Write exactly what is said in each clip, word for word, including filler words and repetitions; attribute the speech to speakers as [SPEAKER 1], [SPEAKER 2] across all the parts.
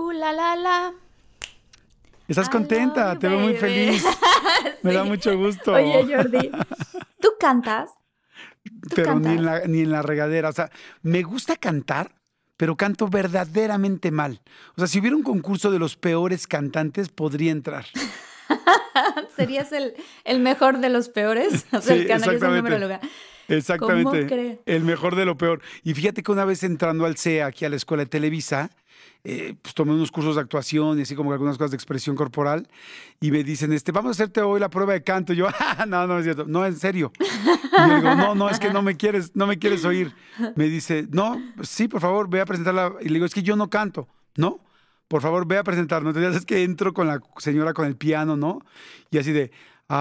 [SPEAKER 1] Uh, la, la, la.
[SPEAKER 2] ¿Estás I contenta? Te veo muy feliz. Sí. Me da mucho gusto.
[SPEAKER 1] Oye, Jordi, ¿tú cantas? ¿Tú
[SPEAKER 2] pero
[SPEAKER 1] cantas?
[SPEAKER 2] Ni, en la, ni en la regadera. O sea, me gusta cantar, pero canto verdaderamente mal. O sea, si hubiera un concurso de los peores cantantes, podría entrar.
[SPEAKER 1] ¿Serías el, el mejor de los peores? O sea,
[SPEAKER 2] sí,
[SPEAKER 1] el que ganarías el número lugar.
[SPEAKER 2] Exactamente. El mejor de lo peor. Y fíjate que una vez entrando al C E A, aquí a la Escuela de Televisa, eh, pues tomé unos cursos de actuación y así como algunas cosas de expresión corporal y me dicen, este, vamos a hacerte hoy la prueba de canto. Y yo, ah, no, no es cierto. No, en serio. Y yo digo, no, no, es que no me quieres, no me quieres oír. Me dice, no, sí, por favor, ve a presentarla. Y le digo, es que yo no canto, ¿no? Por favor, ve a presentarnos. Entonces es que entro con la señora con el piano, ¿no? Y así de,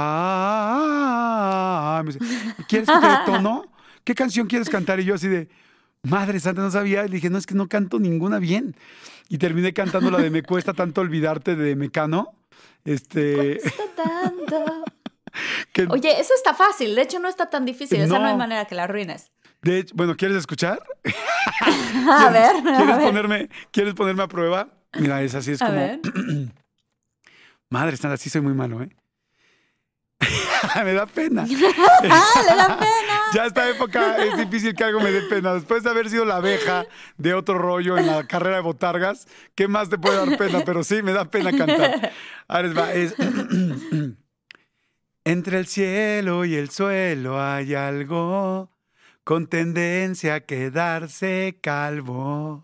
[SPEAKER 2] ah, me dice, ¿quieres que te dé tono? ¿Qué canción quieres cantar? Y yo así de, madre santa, no sabía. Y le dije, no, es que no canto ninguna bien. Y terminé cantando la de Me cuesta tanto olvidarte de Mecano. Este...
[SPEAKER 1] Me cuesta tanto. que... Oye, eso está fácil. De hecho, no está tan difícil. No. Esa no hay manera que la arruines.
[SPEAKER 2] De hecho, bueno, ¿quieres escuchar?
[SPEAKER 1] a ver.
[SPEAKER 2] ¿Quieres,
[SPEAKER 1] a ver.
[SPEAKER 2] Ponerme, ¿Quieres ponerme a prueba? Mira, es así, es
[SPEAKER 1] a
[SPEAKER 2] como...
[SPEAKER 1] Ver.
[SPEAKER 2] Madre santa, sí soy muy malo, ¿eh? Me da pena.
[SPEAKER 1] ¡Le da pena!
[SPEAKER 2] Ya esta época es difícil que algo me dé pena. Después de haber sido la abeja de otro rollo en la carrera de botargas, ¿qué más te puede dar pena? Pero sí, me da pena cantar. Ahora va, es... Entre el cielo y el suelo hay algo con tendencia a quedarse calvo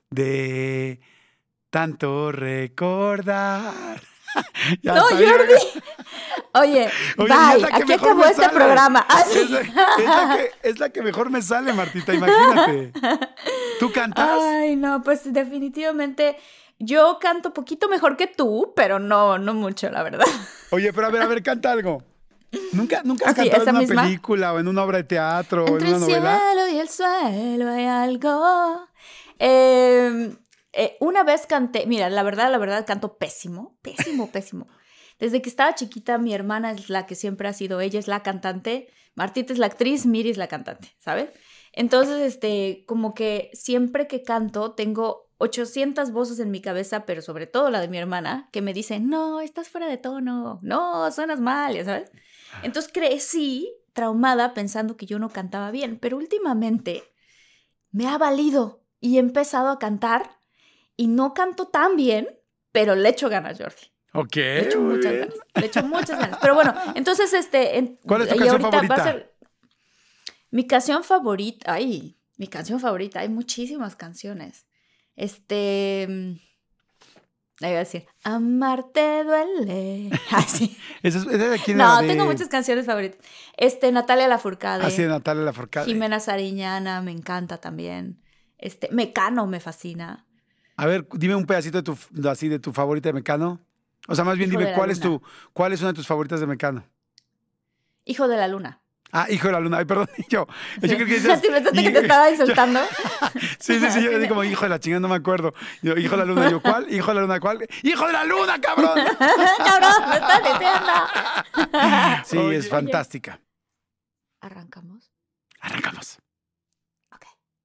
[SPEAKER 2] de tanto recordar.
[SPEAKER 1] Ya no, Jordi. Oye, Oye bye. Aquí acabó este sale. programa. ¿Ah, sí?
[SPEAKER 2] es, la, es, la que, es la que mejor me sale, Martita, imagínate. ¿Tú cantas?
[SPEAKER 1] Ay, no, pues definitivamente yo canto poquito mejor que tú, pero no, no mucho, la verdad.
[SPEAKER 2] Oye, pero a ver, a ver, canta algo. ¿Nunca, nunca has
[SPEAKER 1] ¿Ah, sí,
[SPEAKER 2] cantado en una
[SPEAKER 1] misma?
[SPEAKER 2] película o en una obra de teatro o en una
[SPEAKER 1] Entre
[SPEAKER 2] novela?
[SPEAKER 1] el cielo y el suelo hay algo... Eh... Eh, una vez canté, mira, la verdad, la verdad, canto pésimo, pésimo, pésimo. Desde que estaba chiquita, mi hermana es la que siempre ha sido, ella es la cantante, Martita es la actriz, Miri es la cantante, ¿sabes? Entonces, este, como que siempre que canto, tengo ochocientas voces en mi cabeza, pero sobre todo la de mi hermana, que me dicen, no, estás fuera de tono, no, suenas mal, ¿ya sabes? Entonces crecí traumada pensando que yo no cantaba bien, pero últimamente me ha valido y he empezado a cantar. Y no canto tan bien, pero le echo ganas, Jordi.
[SPEAKER 2] Ok.
[SPEAKER 1] Le echo muchas ganas. Le echo muchas ganas. Pero bueno, entonces, este... En,
[SPEAKER 2] ¿Cuál es tu canción favorita?
[SPEAKER 1] Va a ser mi canción favorita... Ay, mi canción favorita. Hay muchísimas canciones. Este... Ahí voy a decir, amarte duele. Así.
[SPEAKER 2] ¿Esa es, esa de quién
[SPEAKER 1] no,
[SPEAKER 2] de...
[SPEAKER 1] tengo muchas canciones favoritas. Este, Natalia Lafourcade.
[SPEAKER 2] Así de Natalia Lafourcade.
[SPEAKER 1] Jimena Sariñana, me encanta también. Este, Mecano me fascina.
[SPEAKER 2] A ver, dime un pedacito de tu, así de tu favorita de Mecano. O sea, más bien
[SPEAKER 1] Hijo
[SPEAKER 2] dime cuál
[SPEAKER 1] luna.
[SPEAKER 2] es tu, cuál es una de tus favoritas de Mecano.
[SPEAKER 1] Hijo de la luna.
[SPEAKER 2] Ah, Hijo de la Luna. Ay, perdón, yo.
[SPEAKER 1] Sí.
[SPEAKER 2] Yo creo que dices,
[SPEAKER 1] ¿Sí pensaste que te estaba insultando?
[SPEAKER 2] sí, sí, sí. Yo digo como, hijo de la chingada, no me acuerdo. Yo, hijo de la Luna. Yo, ¿cuál? Hijo de la Luna, ¿cuál? ¡Hijo de la Luna, cabrón!
[SPEAKER 1] ¡Cabrón, me estás diciendo!
[SPEAKER 2] Sí, oye, es fantástica.
[SPEAKER 1] ¿Arrancamos?
[SPEAKER 2] Arrancamos.
[SPEAKER 1] Ok.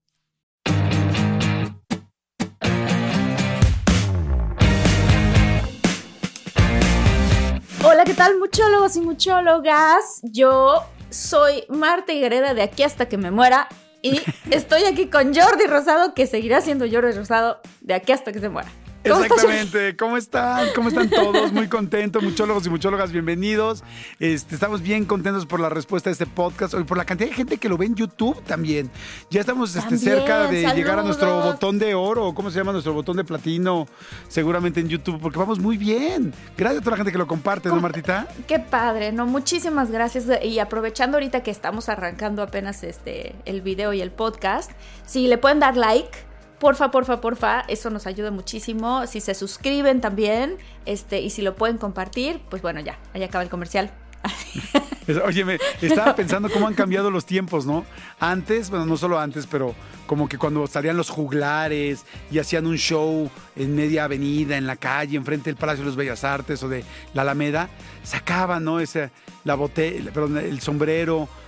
[SPEAKER 1] Hola, ¿qué tal, muchólogos y muchólogas? Yo soy Marta Higuereda de Aquí Hasta Que Me Muera y estoy aquí con Jordi Rosado, que seguirá siendo Jordi Rosado de Aquí Hasta Que Se Muera.
[SPEAKER 2] ¿Cómo Exactamente, estás? ¿Cómo están? ¿Cómo están todos? Muy contentos, muchólogos y muchólogas, bienvenidos. Este, estamos bien contentos por la respuesta de este podcast y por la cantidad de gente que lo ve en YouTube también. Ya estamos este, cerca de saludos. llegar a nuestro botón de oro, ¿cómo se llama? Nuestro botón de platino, seguramente en YouTube, porque vamos muy bien. Gracias a toda la gente que lo comparte, ¿no, Martita?
[SPEAKER 1] Qué padre, ¿no? Muchísimas gracias. Y aprovechando ahorita que estamos arrancando apenas este, el video y el podcast, si le pueden dar like, porfa, porfa, porfa, eso nos ayuda muchísimo. Si se suscriben también, este, y si lo pueden compartir, pues bueno, ya, ahí acaba el comercial.
[SPEAKER 2] Oye, me estaba pensando cómo han cambiado los tiempos, ¿no? Antes, bueno, no solo antes, pero como que cuando salían los juglares y hacían un show en media avenida, en la calle, enfrente del Palacio de los Bellas Artes o de la Alameda, sacaban, ¿no? Ese, la botella, perdón, el sombrero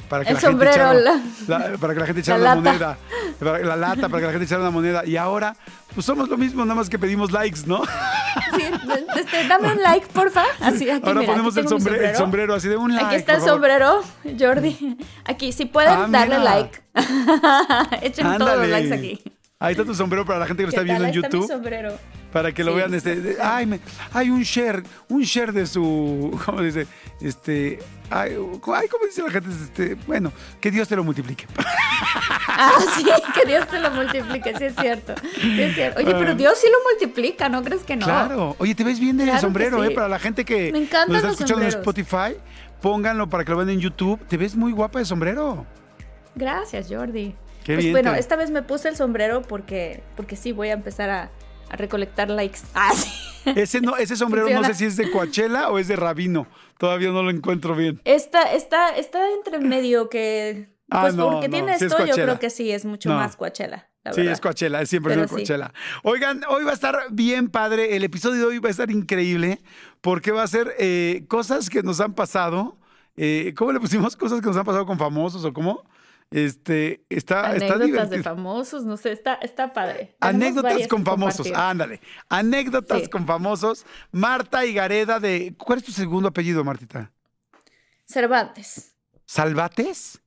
[SPEAKER 2] para que
[SPEAKER 1] el
[SPEAKER 2] la
[SPEAKER 1] sombrero,
[SPEAKER 2] gente echara,
[SPEAKER 1] la,
[SPEAKER 2] la, para que la gente echara
[SPEAKER 1] la
[SPEAKER 2] una
[SPEAKER 1] lata.
[SPEAKER 2] moneda, para, la lata, para que la gente echara una moneda. Y ahora, pues somos lo mismo, nada más que pedimos likes, ¿no?
[SPEAKER 1] Sí, este, dame un like, porfa. Así, aquí,
[SPEAKER 2] ahora
[SPEAKER 1] mira,
[SPEAKER 2] ponemos
[SPEAKER 1] aquí
[SPEAKER 2] el,
[SPEAKER 1] tengo mi
[SPEAKER 2] sombre, el sombrero así de un like.
[SPEAKER 1] Aquí está el
[SPEAKER 2] por favor.
[SPEAKER 1] sombrero, Jordi. Aquí, si pueden,
[SPEAKER 2] Ah,
[SPEAKER 1] darle
[SPEAKER 2] mira.
[SPEAKER 1] like. Echen
[SPEAKER 2] Ándale.
[SPEAKER 1] todos los likes aquí.
[SPEAKER 2] Ahí está tu sombrero para la gente que lo está
[SPEAKER 1] ¿Qué
[SPEAKER 2] viendo
[SPEAKER 1] tal?
[SPEAKER 2] en
[SPEAKER 1] Ahí está mi
[SPEAKER 2] YouTube.
[SPEAKER 1] sombrero.
[SPEAKER 2] Para que lo
[SPEAKER 1] Sí.
[SPEAKER 2] vean, este, de- ay, me, hay un share, un share de su, ¿cómo dice? Este, ay, ay, ¿cómo dice la gente? Este, bueno, que Dios te lo multiplique.
[SPEAKER 1] Ah, sí, que Dios te lo multiplique, sí es cierto. Sí es cierto. Oye, pero Dios sí lo multiplica, ¿no crees que no?
[SPEAKER 2] Claro. Oye, te ves bien de
[SPEAKER 1] Claro que
[SPEAKER 2] sombrero,
[SPEAKER 1] sí.
[SPEAKER 2] ¿eh? Para la gente que
[SPEAKER 1] Me encantan
[SPEAKER 2] nos está
[SPEAKER 1] los
[SPEAKER 2] escuchando en
[SPEAKER 1] sombreros.
[SPEAKER 2] Spotify, pónganlo para que lo vean en YouTube. Te ves muy guapa de sombrero.
[SPEAKER 1] Gracias, Jordi.
[SPEAKER 2] Qué
[SPEAKER 1] pues
[SPEAKER 2] bien
[SPEAKER 1] bueno,
[SPEAKER 2] te-
[SPEAKER 1] esta vez me puse el sombrero porque, porque sí, voy a empezar a, a recolectar likes. Ah, sí.
[SPEAKER 2] Ese, no, ese sombrero
[SPEAKER 1] Funciona.
[SPEAKER 2] no sé si es de Coachella o es de Rabino. Todavía no lo encuentro bien.
[SPEAKER 1] Está, está, está entre medio que...
[SPEAKER 2] Ah,
[SPEAKER 1] Pues
[SPEAKER 2] no,
[SPEAKER 1] porque
[SPEAKER 2] no,
[SPEAKER 1] tiene
[SPEAKER 2] sí es
[SPEAKER 1] esto, yo
[SPEAKER 2] Coachella.
[SPEAKER 1] creo que sí, es mucho
[SPEAKER 2] No.
[SPEAKER 1] más Coachella, la
[SPEAKER 2] Sí,
[SPEAKER 1] verdad.
[SPEAKER 2] es Coachella, es siempre
[SPEAKER 1] Pero
[SPEAKER 2] es
[SPEAKER 1] sí.
[SPEAKER 2] Coachella. Oigan, hoy va a estar bien padre. El episodio de hoy va a estar increíble porque va a ser eh, cosas que nos han pasado. Eh, ¿Cómo le pusimos? Cosas que nos han pasado con famosos o cómo. Este, está, está
[SPEAKER 1] Anécdotas de
[SPEAKER 2] divertido.
[SPEAKER 1] famosos, no sé, está, está padre. Tenemos
[SPEAKER 2] Anécdotas
[SPEAKER 1] varias
[SPEAKER 2] con
[SPEAKER 1] que
[SPEAKER 2] famosos,
[SPEAKER 1] compartir.
[SPEAKER 2] ándale. Anécdotas
[SPEAKER 1] Sí.
[SPEAKER 2] con famosos. Marta Higareda de... ¿Cuál es tu segundo apellido, Martita?
[SPEAKER 1] Cervantes.
[SPEAKER 2] ¿Salvates?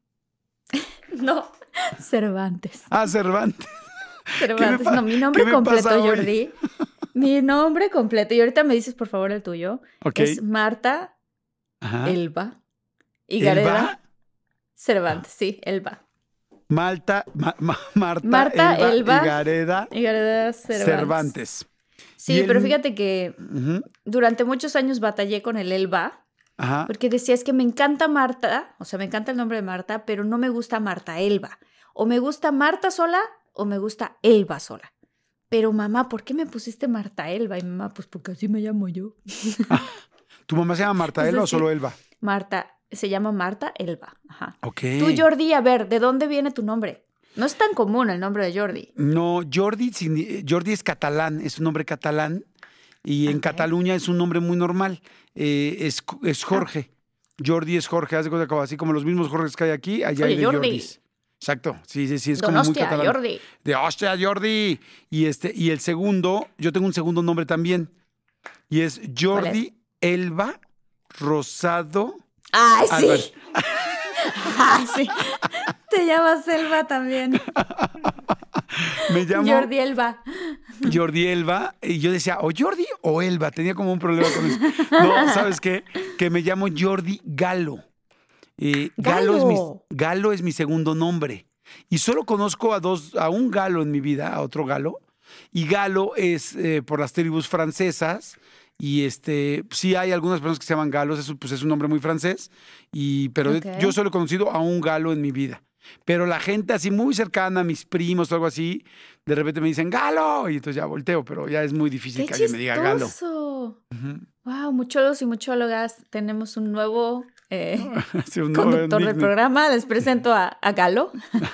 [SPEAKER 1] No, Cervantes.
[SPEAKER 2] Ah, Cervantes.
[SPEAKER 1] Cervantes.
[SPEAKER 2] pa-
[SPEAKER 1] No, mi nombre
[SPEAKER 2] qué me
[SPEAKER 1] completo,
[SPEAKER 2] pasa hoy?
[SPEAKER 1] Jordi. Mi nombre completo. Y ahorita me dices, por favor, el tuyo.
[SPEAKER 2] Ok.
[SPEAKER 1] Es Marta
[SPEAKER 2] Ajá.
[SPEAKER 1] Elba Higareda
[SPEAKER 2] ¿Elba?
[SPEAKER 1] Cervantes. Sí, Elba.
[SPEAKER 2] Malta, Ma- Ma- Marta,
[SPEAKER 1] Marta
[SPEAKER 2] Elba,
[SPEAKER 1] Elba
[SPEAKER 2] Higareda
[SPEAKER 1] Higareda Cervantes.
[SPEAKER 2] Cervantes.
[SPEAKER 1] Sí,
[SPEAKER 2] Y el-
[SPEAKER 1] pero fíjate que
[SPEAKER 2] Ujú.
[SPEAKER 1] durante muchos años batallé con el Elba.
[SPEAKER 2] Ajá.
[SPEAKER 1] Porque decía, es que me encanta Marta, o sea, me encanta el nombre de Marta, pero no me gusta Marta Elba. O me gusta Marta sola o me gusta Elba sola. Pero mamá, ¿por qué me pusiste Marta Elba? Y mamá, pues porque así me llamo yo.
[SPEAKER 2] ¿Tu mamá se llama Marta
[SPEAKER 1] Entonces,
[SPEAKER 2] Elba o
[SPEAKER 1] sí.
[SPEAKER 2] solo Elba?
[SPEAKER 1] Marta, se llama Marta Elba. Ajá.
[SPEAKER 2] Ok.
[SPEAKER 1] Tú, Jordi, a ver, ¿de dónde viene tu nombre? No es tan común el nombre de Jordi.
[SPEAKER 2] No, Jordi, sin- Jordi es catalán, es un nombre catalán y en
[SPEAKER 1] Ok.
[SPEAKER 2] Cataluña es un nombre muy normal. eh, es, es Jorge. Jordi es Jorge, haz de cuenta como- así como los mismos Jorges que hay aquí, allá hay
[SPEAKER 1] Oye,
[SPEAKER 2] de
[SPEAKER 1] Jordi.
[SPEAKER 2] Jordis. Exacto, sí, sí, sí, es como muy
[SPEAKER 1] Donostia,
[SPEAKER 2] catalán.
[SPEAKER 1] Jordi.
[SPEAKER 2] De hostia, Jordi. Y, este, y el segundo, yo tengo un segundo nombre también. Y es Jordi Elba Rosado
[SPEAKER 1] Ay, sí.
[SPEAKER 2] Álvarez.
[SPEAKER 1] Ay, sí. Te llamas Elba también.
[SPEAKER 2] Me llamo
[SPEAKER 1] Jordi Elba.
[SPEAKER 2] Jordi Elba. Y yo decía, o Jordi o Elba. Tenía como un problema con eso. No, ¿sabes qué? Que me llamo Jordi Galo. Eh, Galo,
[SPEAKER 1] Galo.
[SPEAKER 2] Es mi, Galo es mi segundo nombre. Y solo conozco a dos, a un Galo en mi vida, a otro Galo. Y Galo es eh, por las tribus francesas. Y este, sí hay algunas personas que se llaman galos, eso pues es un nombre muy francés. Y, pero
[SPEAKER 1] Ok.
[SPEAKER 2] yo solo he conocido a un Galo en mi vida. Pero la gente así muy cercana, mis primos o algo así, de repente me dicen ¡Galo! Y entonces ya volteo, pero ya es muy difícil
[SPEAKER 1] ¡Qué
[SPEAKER 2] que alguien me diga Galo.
[SPEAKER 1] chistoso!
[SPEAKER 2] Ujú.
[SPEAKER 1] Wow, muchólogos y muchólogas, tenemos un nuevo eh,
[SPEAKER 2] Sí, un nuevo
[SPEAKER 1] conductor del
[SPEAKER 2] nickname.
[SPEAKER 1] programa. Les presento a, a Galo.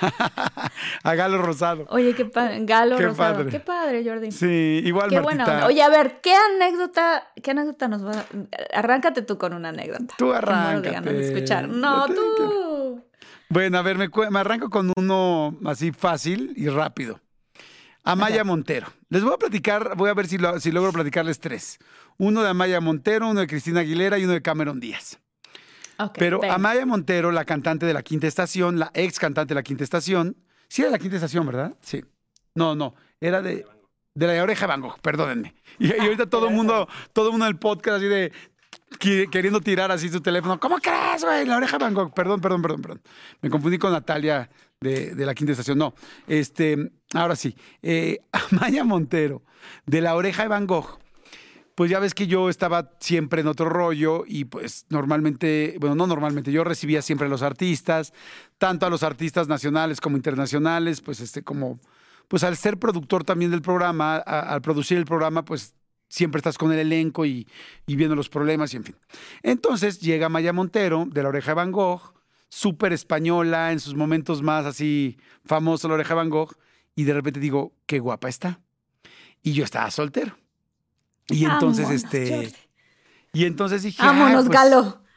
[SPEAKER 2] A Galo Rosado.
[SPEAKER 1] Oye, qué padre. Galo
[SPEAKER 2] Qué
[SPEAKER 1] Rosado.
[SPEAKER 2] padre.
[SPEAKER 1] Qué padre, Jordi.
[SPEAKER 2] Sí, igual
[SPEAKER 1] Qué
[SPEAKER 2] Martita.
[SPEAKER 1] buena onda. Oye, a ver, ¿qué anécdota, qué anécdota nos va a... Arráncate tú con una anécdota.
[SPEAKER 2] Tú
[SPEAKER 1] Que muero de
[SPEAKER 2] arráncate.
[SPEAKER 1] ganas de escuchar. No,
[SPEAKER 2] Yo te-
[SPEAKER 1] tú.
[SPEAKER 2] Bueno, a ver, me, cu- me arranco con uno así fácil y rápido. Amaya
[SPEAKER 1] Ok.
[SPEAKER 2] Montero. Les voy a platicar, voy a ver si, lo- si logro platicarles tres. Uno de Amaya Montero, uno de Cristina Aguilera y uno de Cameron Díaz.
[SPEAKER 1] Ok,
[SPEAKER 2] Pero
[SPEAKER 1] venga.
[SPEAKER 2] Amaya Montero, la cantante de La Quinta Estación, la ex cantante de La Quinta Estación. Sí era de La Quinta Estación, ¿verdad? Sí. No, no, era de, de La Oreja de Van Gogh, perdónenme. Y, y ahorita todo el mundo, todo el mundo en el podcast así de qui- queriendo tirar así su teléfono. ¿Cómo crees, güey? La Oreja de Van Gogh. Perdón, perdón, perdón, perdón. Me confundí con Natalia de, de La Quinta Estación. No, este, ahora sí. Eh, Amaya Montero, de La Oreja de Van Gogh. Pues ya ves que yo estaba siempre en otro rollo y pues normalmente, bueno, no normalmente, yo recibía siempre a los artistas, tanto a los artistas nacionales como internacionales, pues este como, pues al ser productor también del programa, a- al producir el programa, pues siempre estás con el elenco y, y viendo los problemas y en fin. Entonces llega Maya Montero de La Oreja de Van Gogh, súper española, en sus momentos más así famoso La Oreja de Van Gogh, y de repente digo, qué guapa está. Y yo estaba soltero. Y entonces,
[SPEAKER 1] Vámonos,
[SPEAKER 2] este.
[SPEAKER 1] Jordi.
[SPEAKER 2] Y entonces dije.
[SPEAKER 1] Vámonos,
[SPEAKER 2] ah, pues,
[SPEAKER 1] Galo.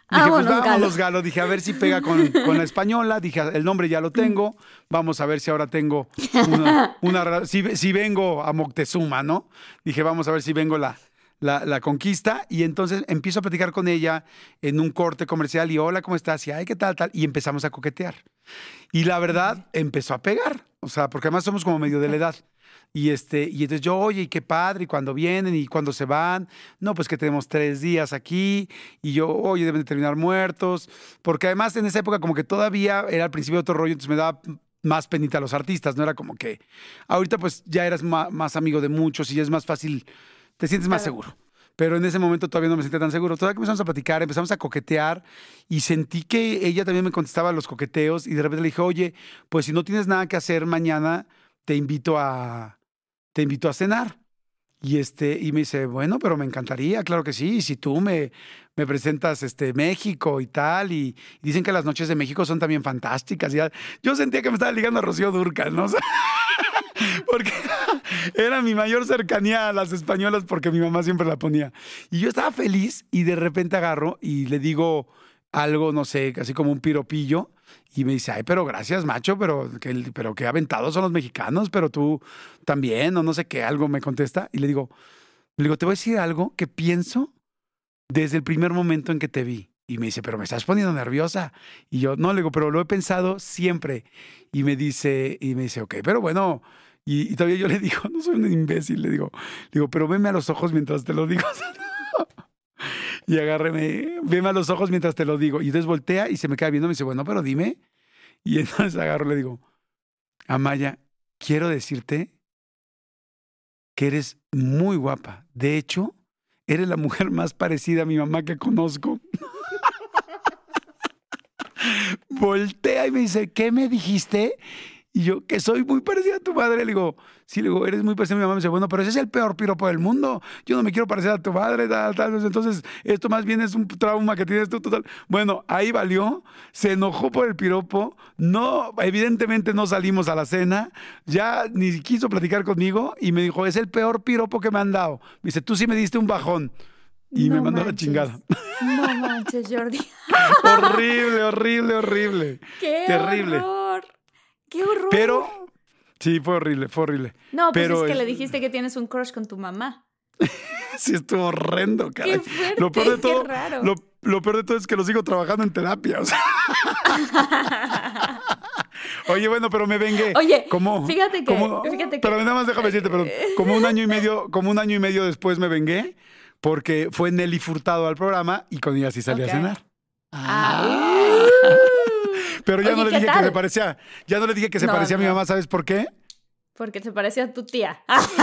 [SPEAKER 2] Dije,
[SPEAKER 1] vámonos,
[SPEAKER 2] pues vámonos,
[SPEAKER 1] Galo.
[SPEAKER 2] Galo. Dije, a ver si pega con, con la española. Dije, el nombre ya lo tengo. Vamos a ver si ahora tengo una... una si, si vengo a Moctezuma, ¿no? Dije, vamos a ver si vengo la, la, la conquista. Y entonces empiezo a platicar con ella en un corte comercial. Y hola, ¿cómo estás? Y ay, ¿qué tal, tal? Y empezamos a coquetear. Y la verdad, empezó a pegar. O sea, porque además somos como medio de la edad. Y, este, y entonces yo, oye, y qué padre, y cuando vienen y cuando se van, no, pues que tenemos tres días aquí, y yo, oye, deben de terminar muertos, porque además en esa época como que todavía era al principio otro rollo, entonces me daba más penita a los artistas, no era como que, ahorita pues ya eras más, más amigo de muchos y ya es más fácil, te sientes más
[SPEAKER 1] Claro.
[SPEAKER 2] seguro. Pero en ese momento todavía no me sentía tan seguro. Todavía que empezamos a platicar, empezamos a coquetear y sentí que ella también me contestaba los coqueteos y de repente le dije, oye, pues si no tienes nada que hacer mañana, te invito a, te invito a cenar. Y, este, y me dice, bueno, pero me encantaría, claro que sí. Y si tú me, me presentas este, México y tal, y, y dicen que las noches de México son también fantásticas. Y ya, yo sentía que me estaba ligando a Rocío Dúrcal, ¿no? O sea, porque era mi mayor cercanía a las españolas porque mi mamá siempre la ponía. Y yo estaba feliz y de repente agarro y le digo algo, no sé, así como un piropillo. Y me dice, ay, pero gracias, macho, pero que, pero qué aventados son los mexicanos, pero tú también, o no sé qué, algo me contesta. Y le digo, le digo, te voy a decir algo que pienso desde el primer momento en que te vi. Y me dice, pero me estás poniendo nerviosa. Y yo, no, le digo, pero lo he pensado siempre. Y me dice, y me dice, ok, pero bueno. Y, y todavía yo le digo, no soy un imbécil, le digo, le digo, pero veme a los ojos mientras te lo digo. Y agárreme, veme a los ojos mientras te lo digo. Y entonces voltea y se me queda viendo, me dice, bueno, pero dime. Y entonces agarro y le digo, Amaya, quiero decirte que eres muy guapa. De hecho, eres la mujer más parecida a mi mamá que conozco. Voltea y me dice, ¿qué me dijiste? Y yo, que soy muy parecida a tu madre. Le digo, sí, le digo, eres muy parecida a mi mamá. Me dice, bueno, pero ese es el peor piropo del mundo. Yo no me quiero parecer a tu madre, tal, tal. Entonces, esto más bien es un trauma que tienes tú, total. Bueno, ahí valió. Se enojó por el piropo. No, evidentemente no salimos a la cena. Ya ni quiso platicar conmigo. Y me dijo, es el peor piropo que me han dado. Me dice, tú sí me diste un bajón. Y
[SPEAKER 1] No
[SPEAKER 2] me mandó
[SPEAKER 1] manches.
[SPEAKER 2] la chingada.
[SPEAKER 1] No manches, Jordi.
[SPEAKER 2] Horrible, horrible, horrible.
[SPEAKER 1] ¡Qué
[SPEAKER 2] Terrible.
[SPEAKER 1] horror! ¡Qué horror!
[SPEAKER 2] Pero, sí, fue horrible, fue horrible.
[SPEAKER 1] No, pues
[SPEAKER 2] Pero
[SPEAKER 1] es que
[SPEAKER 2] es-
[SPEAKER 1] le dijiste que tienes un crush con tu mamá.
[SPEAKER 2] Sí, estuvo horrendo, caray.
[SPEAKER 1] ¡Qué fuerte!
[SPEAKER 2] Lo peor de todo,
[SPEAKER 1] ¡Qué raro!
[SPEAKER 2] Lo, lo peor de todo es que lo sigo trabajando en terapia. O sea. Oye, bueno, pero me vengué.
[SPEAKER 1] Oye,
[SPEAKER 2] como,
[SPEAKER 1] fíjate que-
[SPEAKER 2] como-
[SPEAKER 1] fíjate que-
[SPEAKER 2] Pero nada más déjame decirte, pero como un año y medio, como un año y medio después me vengué, porque fue Nelly Furtado al programa y con ella sí salí
[SPEAKER 1] Ok.
[SPEAKER 2] a cenar.
[SPEAKER 1] Ah, uh.
[SPEAKER 2] Pero ya
[SPEAKER 1] Oye,
[SPEAKER 2] no le
[SPEAKER 1] ¿qué
[SPEAKER 2] dije
[SPEAKER 1] tal?
[SPEAKER 2] que se parecía, ya no le dije que se
[SPEAKER 1] No,
[SPEAKER 2] parecía a mi
[SPEAKER 1] no.
[SPEAKER 2] mamá, ¿sabes por qué?
[SPEAKER 1] Porque se parece a tu tía.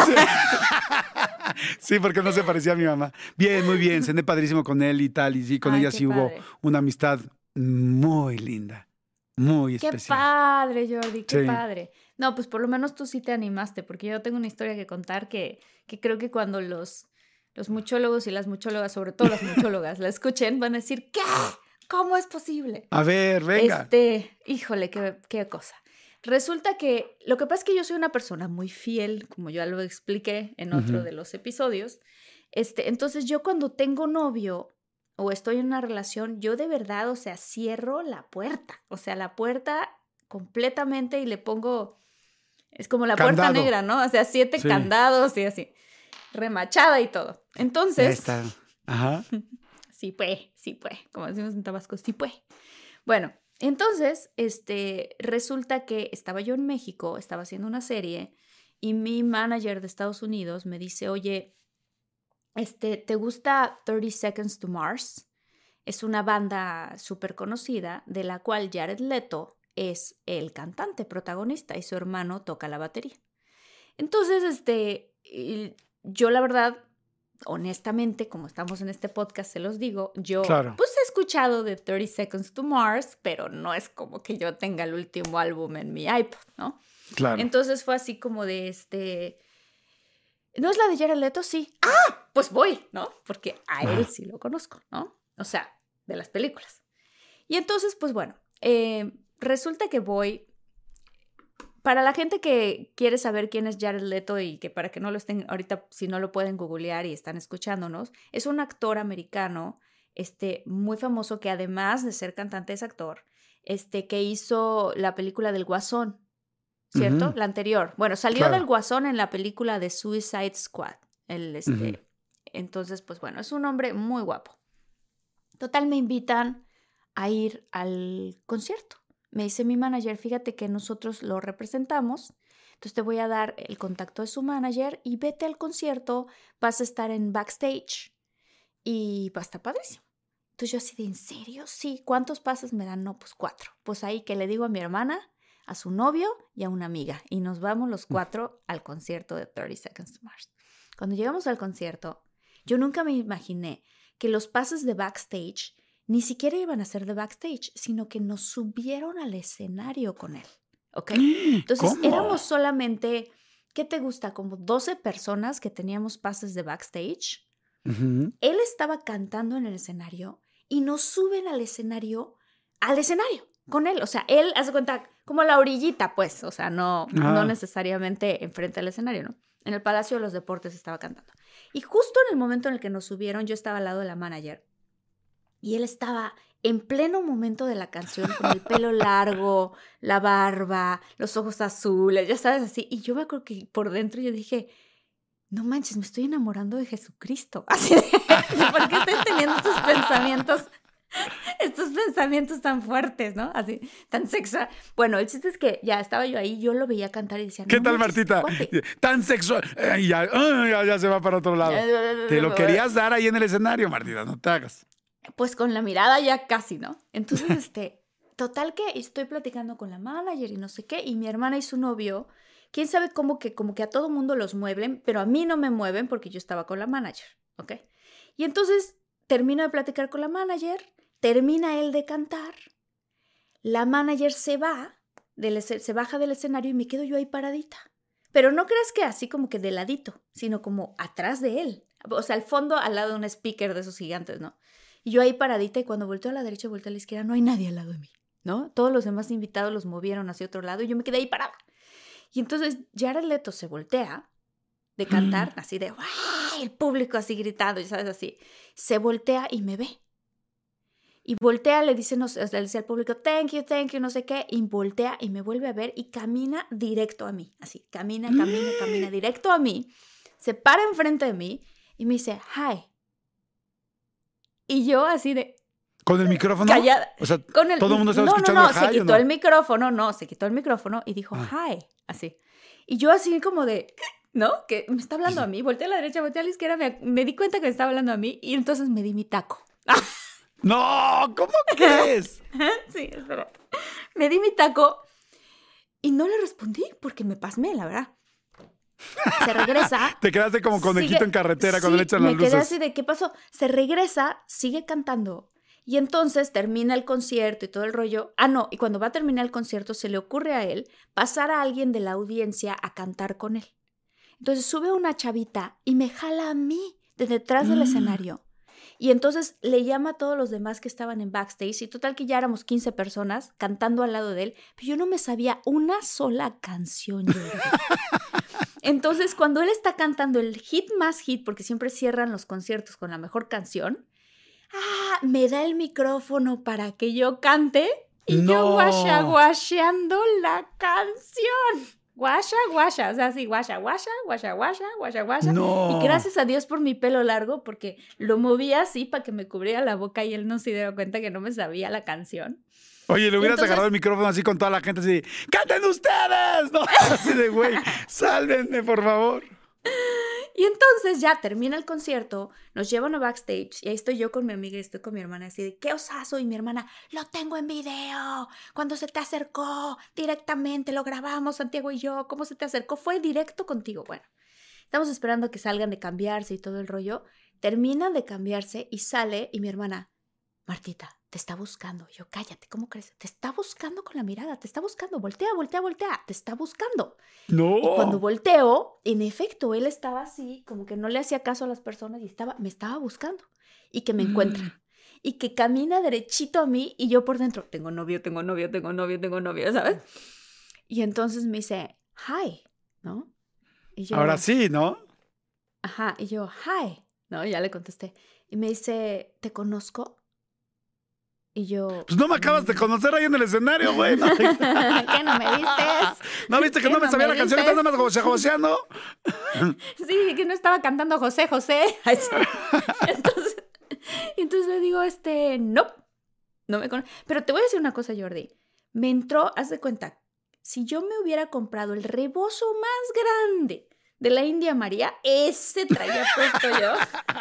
[SPEAKER 2] Sí, porque no se parecía a mi mamá. Bien, muy bien, cené padrísimo con él y tal, y sí, con
[SPEAKER 1] Ay,
[SPEAKER 2] ella
[SPEAKER 1] qué
[SPEAKER 2] sí hubo
[SPEAKER 1] padre.
[SPEAKER 2] una amistad muy linda, muy
[SPEAKER 1] ¡Qué
[SPEAKER 2] especial.
[SPEAKER 1] padre, Jordi! ¡Qué
[SPEAKER 2] Sí.
[SPEAKER 1] padre! No, pues por lo menos tú sí te animaste, porque yo tengo una historia que contar que, que creo que cuando los, los muchólogos y las muchólogas, sobre todo las muchólogas, la escuchen, van a decir, ¿qué? ¿Cómo es posible?
[SPEAKER 2] A ver, venga.
[SPEAKER 1] Este, híjole, qué, qué cosa. Resulta que lo que pasa es que yo soy una persona muy fiel, como ya lo expliqué en otro
[SPEAKER 2] Ujú.
[SPEAKER 1] de los episodios. Este, entonces yo cuando tengo novio o estoy en una relación, yo de verdad, o sea, cierro la puerta, o sea, la puerta completamente y le pongo, es como la puerta
[SPEAKER 2] Candado.
[SPEAKER 1] negra, ¿no? O sea, siete
[SPEAKER 2] Sí.
[SPEAKER 1] candados y así, remachada y todo. Entonces,
[SPEAKER 2] Esta. Ajá.
[SPEAKER 1] sí pues, sí pues, como decimos en Tabasco, sí pues. Bueno, entonces, este, resulta que estaba yo en México, estaba haciendo una serie y mi manager de Estados Unidos me dice, oye, este, ¿te gusta thirty Seconds to Mars? Es una banda súper conocida de la cual Jared Leto es el cantante protagonista y su hermano toca la batería. Entonces, este, y yo la verdad, honestamente, como estamos en este podcast, se los digo, yo
[SPEAKER 2] Claro.
[SPEAKER 1] pues he escuchado de thirty Seconds to Mars, pero no es como que yo tenga el último álbum en mi iPod, ¿no?
[SPEAKER 2] Claro.
[SPEAKER 1] Entonces fue así como de este... ¿No es la de Jared Leto? Sí. ¡Ah! Pues voy, ¿no? Porque a él
[SPEAKER 2] Ajá.
[SPEAKER 1] sí lo conozco, ¿no? O sea, de las películas. Y entonces, pues bueno, eh, resulta que voy... Para la gente que quiere saber quién es Jared Leto y que para que no lo estén ahorita, si no lo pueden googlear y están escuchándonos, es un actor americano este, muy famoso, que además de ser cantante es actor, este, que hizo la película del Guasón, ¿cierto? Uh-huh. La anterior. Bueno, salió claro. del Guasón en la película de Suicide Squad. El, este, uh-huh. Entonces, pues bueno, es un hombre muy guapo. Total, me invitan a ir al concierto. Me dice mi manager, fíjate que nosotros lo representamos, entonces te voy a dar el contacto de su manager y vete al concierto, vas a estar en backstage y va a estar padrísimo. Entonces yo así de, ¿en serio? Sí. ¿Cuántos pases me dan? No, pues cuatro. Pues ahí que le digo a mi hermana, a su novio y a una amiga. Y nos vamos los cuatro al concierto de thirty Seconds to Mars. Cuando llegamos al concierto, yo nunca me imaginé que los pases de backstage ni siquiera iban a ser de backstage, sino que nos subieron al escenario con él. ¿Ok? Entonces
[SPEAKER 2] ¿Cómo?
[SPEAKER 1] Éramos solamente, ¿qué te gusta? Como doce personas que teníamos pases de backstage. Uh-huh. Él estaba cantando en el escenario y nos suben al escenario, al escenario con él. O sea, él hace cuenta como la orillita, pues. O sea, no, ah. no necesariamente enfrente al escenario, ¿no? En el Palacio de los Deportes estaba cantando. Y justo en el momento en el que nos subieron, yo estaba al lado de la manager y él estaba en pleno momento de la canción con el pelo largo, la barba, los ojos azules, ya sabes, así. Y yo me acuerdo que por dentro yo dije, no manches, me estoy enamorando de Jesucristo. Así de, ¿por qué estoy teniendo estos pensamientos, estos pensamientos tan fuertes, ¿no? Así, tan sexual. Bueno, el chiste es que ya estaba yo ahí, yo lo veía cantar y decía,
[SPEAKER 2] ¿qué
[SPEAKER 1] no
[SPEAKER 2] tal,
[SPEAKER 1] manches,
[SPEAKER 2] Martita?
[SPEAKER 1] ¿cuánto?
[SPEAKER 2] Tan sexual. Ay, ya, ay, ya, ya se va para otro lado. Te lo querías dar ahí en el escenario, Martita, no te hagas.
[SPEAKER 1] Pues con la mirada ya casi, ¿no? Entonces, este, total que estoy platicando con la manager y no sé qué, y mi hermana y su novio, quién sabe cómo que, como que a todo mundo los mueven, pero a mí no me mueven porque yo estaba con la manager, ¿ok? Y entonces termino de platicar con la manager, termina él de cantar, la manager se va, del, se baja del escenario y me quedo yo ahí paradita. Pero no creas que así como que de ladito, sino como atrás de él. O sea, al fondo, al lado de un speaker de esos gigantes, ¿no? Y yo ahí paradita, y cuando volteo a la derecha, volteo a la izquierda, no hay nadie al lado de mí, ¿no? Todos los demás invitados los movieron hacia otro lado y yo me quedé ahí parada. Y entonces Jared Leto se voltea de cantar, mm. así de, ¡ay! El público así gritando, y sabes, así. Se voltea y me ve. Y voltea, le dice, no, le dice al público, thank you, thank you, no sé qué. Y voltea y me vuelve a ver y camina directo a mí. Así, camina, camina, camina directo a mí. Se para enfrente de mí y me dice, hi. Y yo así de...
[SPEAKER 2] ¿Con el micrófono?
[SPEAKER 1] Callada.
[SPEAKER 2] O sea,
[SPEAKER 1] con el,
[SPEAKER 2] todo el mundo estaba
[SPEAKER 1] no,
[SPEAKER 2] escuchando
[SPEAKER 1] no, no,
[SPEAKER 2] hi,
[SPEAKER 1] se quitó
[SPEAKER 2] no?
[SPEAKER 1] el micrófono, no, se quitó el micrófono y dijo, ah. hi, así. Y yo así como de, ¿no? Que me está hablando a mí, volteé a la derecha, volteé a la izquierda, me, me di cuenta que me estaba hablando a mí y entonces me di mi taco.
[SPEAKER 2] ¡No! ¿Cómo crees?
[SPEAKER 1] Sí, espera. Me di mi taco y no le respondí porque me pasmé, la verdad. Se regresa.
[SPEAKER 2] Te quedaste como conejito
[SPEAKER 1] sigue,
[SPEAKER 2] en carretera
[SPEAKER 1] sí,
[SPEAKER 2] cuando le echan las luces.
[SPEAKER 1] me quedé así de, ¿qué pasó? Se regresa, sigue cantando y entonces termina el concierto y todo el rollo. Ah, no, y cuando va a terminar el concierto se le ocurre a él pasar a alguien de la audiencia a cantar con él. Entonces sube una chavita y me jala a mí de detrás del mm. escenario. Y entonces le llama a todos los demás que estaban en backstage y total que ya éramos quince personas cantando al lado de él, pero yo no me sabía una sola canción. Yo Entonces, cuando él está cantando el hit más hit, porque siempre cierran los conciertos con la mejor canción, ah, me da el micrófono para que yo cante y no. yo guasha guasheando la canción. Guasha, guasha, o sea, sí, guasha, guasha, guasha, guasha, guasha, guasha.
[SPEAKER 2] No.
[SPEAKER 1] Y gracias a Dios por mi pelo largo, porque lo movía así para que me cubriera la boca y él no se diera cuenta que no me sabía la canción.
[SPEAKER 2] Oye, le hubieras Entonces, agarrado el micrófono así con toda la gente así, ¡canten ustedes! No, así de güey, sálvenme, por favor.
[SPEAKER 1] Y entonces ya termina el concierto, nos llevan a backstage y ahí estoy yo con mi amiga y estoy con mi hermana así de, ¡qué osazo! Y mi hermana, lo tengo en video, cuando se te acercó directamente, lo grabamos Santiago y yo, ¿cómo se te acercó? Fue directo contigo. Bueno, estamos esperando que salgan de cambiarse y todo el rollo, terminan de cambiarse y sale y mi hermana, Martita, te está buscando. Yo, cállate, ¿cómo crees? Te está buscando con la mirada, te está buscando, voltea, voltea, voltea, te está buscando.
[SPEAKER 2] No.
[SPEAKER 1] Y cuando volteo, en efecto, él estaba así, como que no le hacía caso a las personas y estaba, me estaba buscando. Y que me encuentra. Mm. Y que camina derechito a mí y yo por dentro, tengo novio, tengo novio, tengo novio, tengo novio, ¿sabes? Y entonces me dice, hi, ¿no? Y yo,
[SPEAKER 2] ahora sí, ¿no?
[SPEAKER 1] Ajá, y yo, hi, No, ya le contesté. Y me dice, ¿te conozco? Y yo...
[SPEAKER 2] Pues no me acabas de conocer ahí en el escenario, güey. ¿No?
[SPEAKER 1] ¿Qué no me vistes?
[SPEAKER 2] ¿No viste que no me
[SPEAKER 1] no
[SPEAKER 2] sabía
[SPEAKER 1] me
[SPEAKER 2] la canción?
[SPEAKER 1] vistes?
[SPEAKER 2] ¿Estás nada más joseando?
[SPEAKER 1] Sí, que no estaba cantando José, José. Así. Entonces, entonces le digo, este, no, no me conoce. Pero te voy a decir una cosa, Jordi. Me entró, haz de cuenta, si yo me hubiera comprado el rebozo más grande de la India María, ese traía puesto yo.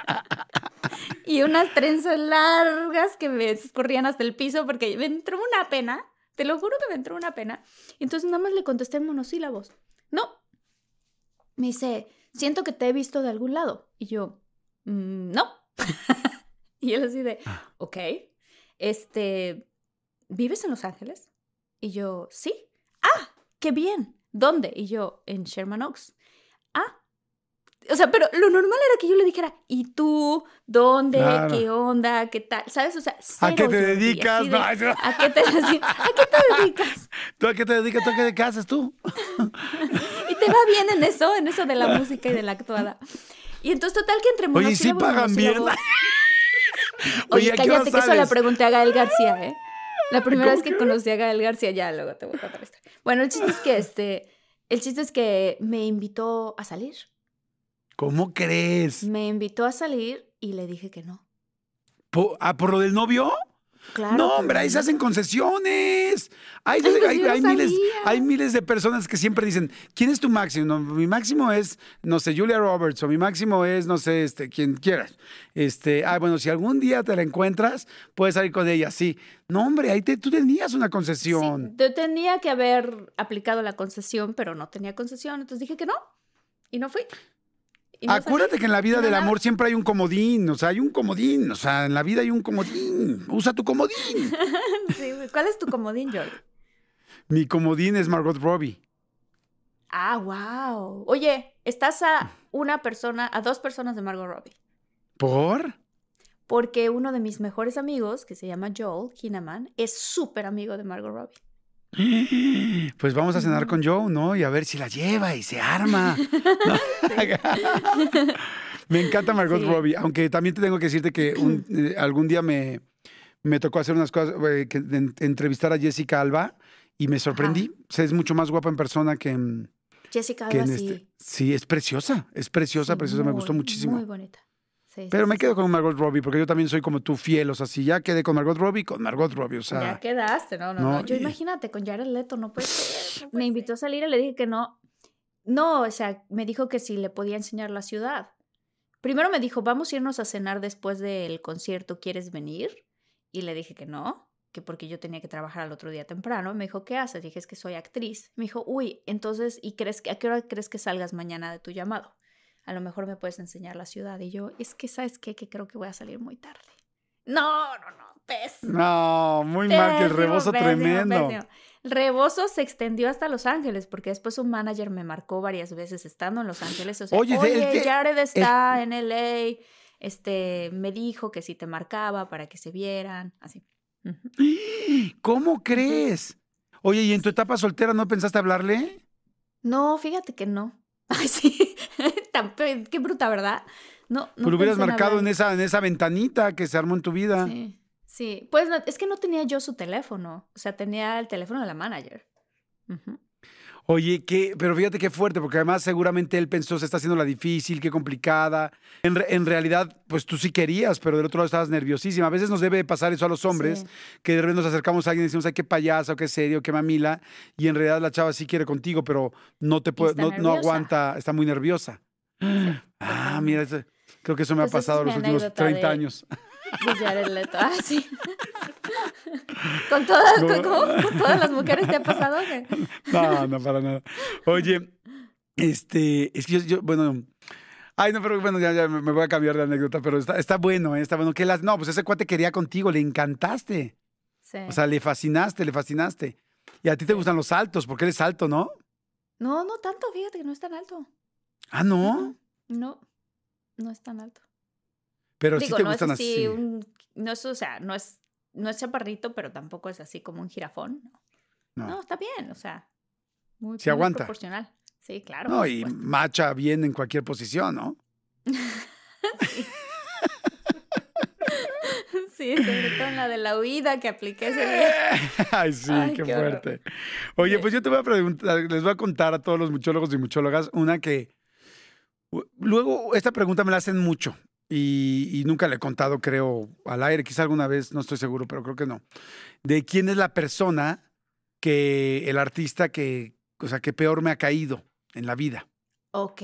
[SPEAKER 1] Y unas trenzas largas que me escurrían hasta el piso porque me entró una pena. Te lo juro que me entró una pena. Y entonces nada más le contesté en monosílabos. No. Me dice, siento que te he visto de algún lado. Y yo, mmm, no. Y él así de, ok. Este, ¿vives en Los Ángeles? Y yo, sí. Ah, qué bien. ¿Dónde? Y yo, en Sherman Oaks. Ah. O sea, pero lo normal era que yo le dijera, ¿y tú? ¿Dónde? Claro. ¿Qué onda? ¿Qué tal? ¿Sabes? O sea, cero,
[SPEAKER 2] ¿a qué te dedicas?
[SPEAKER 1] De,
[SPEAKER 2] no,
[SPEAKER 1] ¿a, qué te, así, ¿A qué te dedicas?
[SPEAKER 2] ¿Tú a qué te dedicas? ¿Tú a qué haces tú?
[SPEAKER 1] Y te va bien en eso, en eso de la música y de la actuada. Y entonces, total que entre
[SPEAKER 2] monosílabos... Oye, ¿sí pagan bien?
[SPEAKER 1] Oye, Oye cállate, que eso le pregunté a Gael García, ¿eh? La primera vez que, que conocí a Gael García, ya luego te voy a contar esto. Bueno, el chiste es que, este, el chiste es que me invitó a salir.
[SPEAKER 2] ¿Cómo crees?
[SPEAKER 1] Me invitó a salir y le dije que no.
[SPEAKER 2] ¿Por, ah, ¿por lo del novio?
[SPEAKER 1] Claro.
[SPEAKER 2] No, hombre, ahí se hacen concesiones. Hay, Ay, hay, hay, hay, miles, hay miles de personas que siempre dicen, ¿quién es tu máximo? No, mi máximo es, no sé, Julia Roberts, o mi máximo es, no sé, este, quien quieras. Este, ah, bueno, si algún día te la encuentras, puedes salir con ella, sí. No, hombre, ahí te, tú tenías una concesión.
[SPEAKER 1] Sí, yo tenía que haber aplicado la concesión, pero no tenía concesión, entonces dije que no, y no fui.
[SPEAKER 2] No Acuérdate que en la vida del amor siempre hay un comodín, o sea, hay un comodín, o sea, en la vida hay un comodín. Usa tu comodín.
[SPEAKER 1] Sí, ¿cuál es tu comodín, Jordi?
[SPEAKER 2] Mi comodín es Margot Robbie.
[SPEAKER 1] Ah, wow. Oye, estás a una persona, a dos personas de Margot Robbie.
[SPEAKER 2] ¿Por?
[SPEAKER 1] Porque uno de mis mejores amigos, que se llama Joel Kinnaman, es súper amigo de Margot Robbie.
[SPEAKER 2] Pues vamos a cenar con Joe, ¿no? Y a ver si la lleva y se arma. ¿No? Me encanta Margot sí. Robbie, aunque también te tengo que decirte que un, eh, algún día me, me tocó hacer unas cosas, eh, que, de, entrevistar a Jessica Alba y me sorprendí. O sea, es mucho más guapa en persona que en...
[SPEAKER 1] Jessica
[SPEAKER 2] que
[SPEAKER 1] Alba,
[SPEAKER 2] en este.
[SPEAKER 1] sí.
[SPEAKER 2] Sí, es preciosa, es preciosa, sí, preciosa, muy, me gustó muchísimo.
[SPEAKER 1] Muy bonita. Sí,
[SPEAKER 2] Pero
[SPEAKER 1] sí,
[SPEAKER 2] me
[SPEAKER 1] sí,
[SPEAKER 2] quedo
[SPEAKER 1] sí.
[SPEAKER 2] con Margot Robbie, porque yo también soy como tú, fiel. O sea, si ya quedé con Margot Robbie, con Margot Robbie, o sea...
[SPEAKER 1] Ya quedaste, no, no, no. no. Yo y... imagínate, con Jared Leto, no puede ser. No puede me invitó a salir y le dije que no. No, o sea, me dijo que si le podía enseñar la ciudad. Primero me dijo, vamos a irnos a cenar después del concierto, ¿quieres venir? Y le dije que no, que porque yo tenía que trabajar al otro día temprano. Me dijo, ¿qué haces? Dije, es que soy actriz. Me dijo, uy, entonces, ¿y crees que, a qué hora crees que salgas mañana de tu llamado? A lo mejor me puedes enseñar la ciudad. Y yo, es que, ¿sabes qué? Que creo que voy a salir muy tarde. No, no, no, pésimo.
[SPEAKER 2] No, muy pésimo, mal, que el rebozo pésimo, tremendo. Pésimo.
[SPEAKER 1] El rebozo se extendió hasta Los Ángeles, porque después un manager me marcó varias veces estando en Los Ángeles. O sea, oye, oye el, Jared está el, en L A, este, me dijo que si te marcaba para que se vieran, así.
[SPEAKER 2] Uh-huh. ¿Cómo crees? Oye, ¿y en tu etapa soltera no pensaste hablarle?
[SPEAKER 1] No, fíjate que no. Ay, sí. Qué bruta, ¿verdad? No, no
[SPEAKER 2] Pero hubieras marcado en, en esa, en esa ventanita que se armó en tu vida.
[SPEAKER 1] Sí, sí. Pues no, es que no tenía yo su teléfono. O sea, tenía el teléfono de la manager. Uh-huh.
[SPEAKER 2] Oye, qué, pero fíjate qué fuerte, porque además seguramente él pensó, se está haciendo la difícil, qué complicada. En, re, en realidad, pues tú sí querías, pero del otro lado estabas nerviosísima. A veces nos debe pasar eso a los hombres, sí. que de repente nos acercamos a alguien y decimos, ay, qué payasa, o qué serio, qué mamila, y en realidad la chava sí quiere contigo, pero no te puede, no, no aguanta, está muy nerviosa. Sí, ah, mira, eso, creo que eso me pues ha pasado los últimos treinta de... años.
[SPEAKER 1] De Jared Leto. Ah, sí. ¿Con todas, no. con, ¿Con todas las mujeres te ha pasado? ¿Qué?
[SPEAKER 2] No, no, para nada. Oye, este, es que yo, yo bueno, ay, no, pero bueno, ya, ya me voy a cambiar de anécdota, pero está, está bueno, ¿eh? Está bueno. Que las, no, pues ese cuate quería contigo, le encantaste.
[SPEAKER 1] Sí.
[SPEAKER 2] O sea, le fascinaste, le fascinaste. Y a ti te gustan los altos, porque eres alto, ¿no?
[SPEAKER 1] No, no tanto, fíjate que no es tan alto.
[SPEAKER 2] Ah, ¿no?
[SPEAKER 1] No, no es tan alto.
[SPEAKER 2] Pero
[SPEAKER 1] Digo,
[SPEAKER 2] sí te
[SPEAKER 1] no
[SPEAKER 2] gustan
[SPEAKER 1] es así,
[SPEAKER 2] así.
[SPEAKER 1] Un, no es, o sea, no es, no es chaparrito, pero tampoco es así como un jirafón. No, no. no está bien, o sea, muy,
[SPEAKER 2] sí
[SPEAKER 1] muy
[SPEAKER 2] aguanta.
[SPEAKER 1] proporcional. Sí, claro.
[SPEAKER 2] No, y macha bien en cualquier posición, ¿no?
[SPEAKER 1] Sí. Sí, sobre todo en la de la huida que apliqué ese día.
[SPEAKER 2] Ay, sí, Ay, qué, qué fuerte. Oye, pues yo te voy a preguntar, les voy a contar a todos los muchólogos y muchólogas una que... Luego, esta pregunta me la hacen mucho y, y nunca le he contado, creo, al aire. Quizá alguna vez, no estoy seguro, pero creo que no. De quién es la persona que, el artista que, o sea, que peor me ha caído en la vida.
[SPEAKER 1] Ok.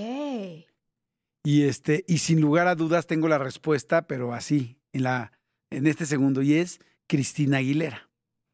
[SPEAKER 2] Y, este, y sin lugar a dudas tengo la respuesta, pero así, en, la, en este segundo, y es Cristina Aguilera.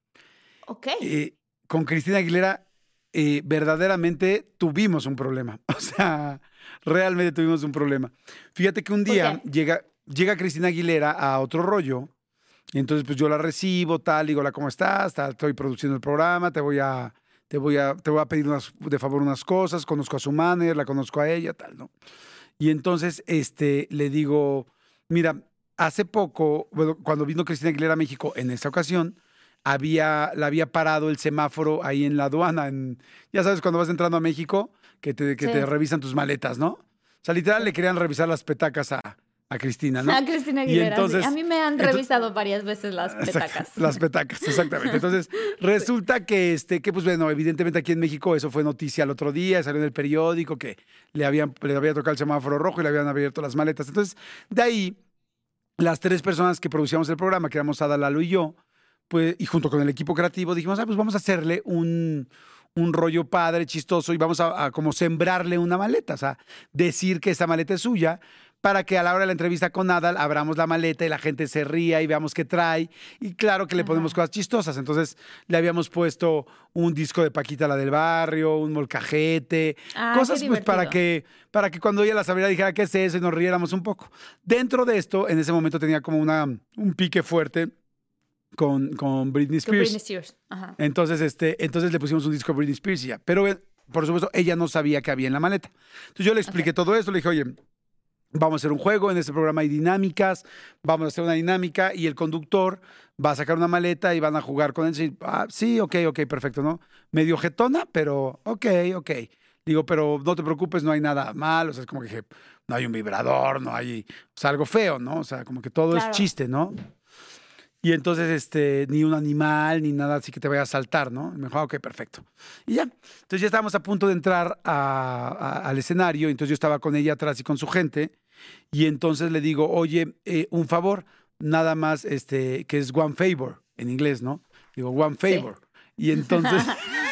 [SPEAKER 1] Ok.
[SPEAKER 2] Eh, con Cristina Aguilera eh, verdaderamente tuvimos un problema. O sea, realmente tuvimos un problema. Fíjate que un día llega, llega Cristina Aguilera a Otro Rollo, y entonces pues yo la recibo, tal, digo, hola, ¿cómo estás? Tal, estoy produciendo el programa, te voy a, te voy a, te voy a pedir unas, de favor unas cosas, conozco a su manager, la conozco a ella, tal, ¿no? Y entonces este, le digo, mira, hace poco, bueno, cuando vino Cristina Aguilera a México, en esta ocasión, había, la había parado el semáforo ahí en la aduana. En, ya sabes, cuando vas entrando a México, que te, que sí. te revisan tus maletas, ¿no? O sea, literal sí. le querían revisar las petacas a, a Cristina, ¿no?
[SPEAKER 1] A Cristina Aguilera, y entonces, sí. A mí me han revisado entonces, varias veces las petacas.
[SPEAKER 2] Las petacas, exactamente. Entonces, resulta sí. que, este, que, pues bueno, evidentemente aquí en México eso fue noticia el otro día, salió en el periódico que le habían, le había tocado el semáforo rojo y le habían abierto las maletas. Entonces, de ahí, las tres personas que producíamos el programa, que éramos Ada, Lalo y yo, pues, y junto con el equipo creativo, dijimos, ah, pues vamos a hacerle un, un rollo padre, chistoso, y vamos a, a como sembrarle una maleta, o sea, decir que esa maleta es suya, para que a la hora de la entrevista con Adal abramos la maleta y la gente se ría y veamos qué trae. Y claro que le ponemos Ajá. cosas chistosas. Entonces le habíamos puesto un disco de Paquita la del Barrio, un molcajete, ah, cosas pues para que, para que cuando ella las abriera dijera qué es eso y nos riéramos un poco. Dentro de esto, en ese momento tenía como una, un pique fuerte con, con Britney Spears. Con
[SPEAKER 1] Britney Spears. Ajá.
[SPEAKER 2] Entonces, este, entonces le pusimos un disco de Britney Spears y ya. Pero, por supuesto, ella no sabía qué había en la maleta. Entonces yo le expliqué okay. todo esto, le dije, oye, vamos a hacer un juego, en este programa hay dinámicas, vamos a hacer una dinámica y el conductor va a sacar una maleta y van a jugar con él. Y, ah, sí, ok, ok, perfecto, ¿no? Medio jetona, pero ok, ok. Digo, pero no te preocupes, no hay nada mal, o sea, es como que dije, no hay un vibrador, no hay, o sea, algo feo, ¿no? O sea, como que todo claro. es chiste, ¿no? Y entonces, este, ni un animal, ni nada así que te vaya a saltar, ¿no? Y me dijo, ok, perfecto. Y ya. Entonces ya estábamos a punto de entrar a, a, al escenario, entonces yo estaba con ella atrás y con su gente, y entonces le digo, oye, eh, un favor, nada más, este, que es one favor, en inglés, ¿no? Digo, one favor. Sí. Y entonces,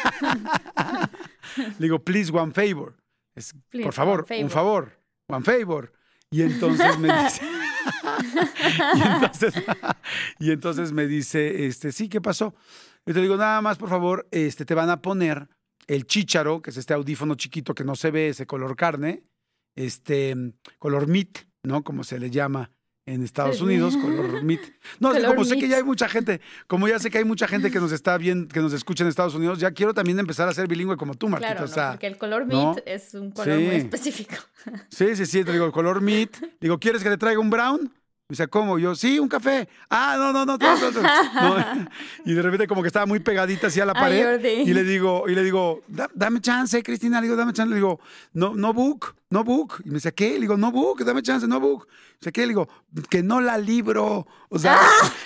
[SPEAKER 2] le digo, please, one favor. Es, please, por favor, favor, un favor, one favor. Y entonces me dice... y, entonces, y entonces me dice, este, sí, ¿qué pasó? Y te digo, nada más, por favor, este, te van a poner el chícharo, que es este audífono chiquito que no se ve, ese color carne, este, color meat, ¿no? Como se le llama en Estados Unidos, color meat. No, color como meat. Sé que ya hay mucha gente, como ya sé que hay mucha gente que nos está bien, que nos escucha en Estados Unidos, ya quiero también empezar a ser bilingüe como tú, Marquita.
[SPEAKER 1] Claro,
[SPEAKER 2] o sea,
[SPEAKER 1] no, porque el color meat ¿no? es un color sí. muy específico.
[SPEAKER 2] Sí, sí, sí, te digo, el color meat. Digo, ¿quieres que te traiga un brown? O sea, ¿cómo? Yo, sí, un café. Ah, no, no, no, no, no, no. no. Y de repente como que estaba muy pegadita así a la pared. Ay, y le digo, y le digo, dame chance, Cristina. Le digo, dame chance. Le digo, no, no book, no book. Y me dice, ¿qué? Le digo, no book, dame chance, no book. O sea, ¿qué? Le digo, que no la libro. O sea...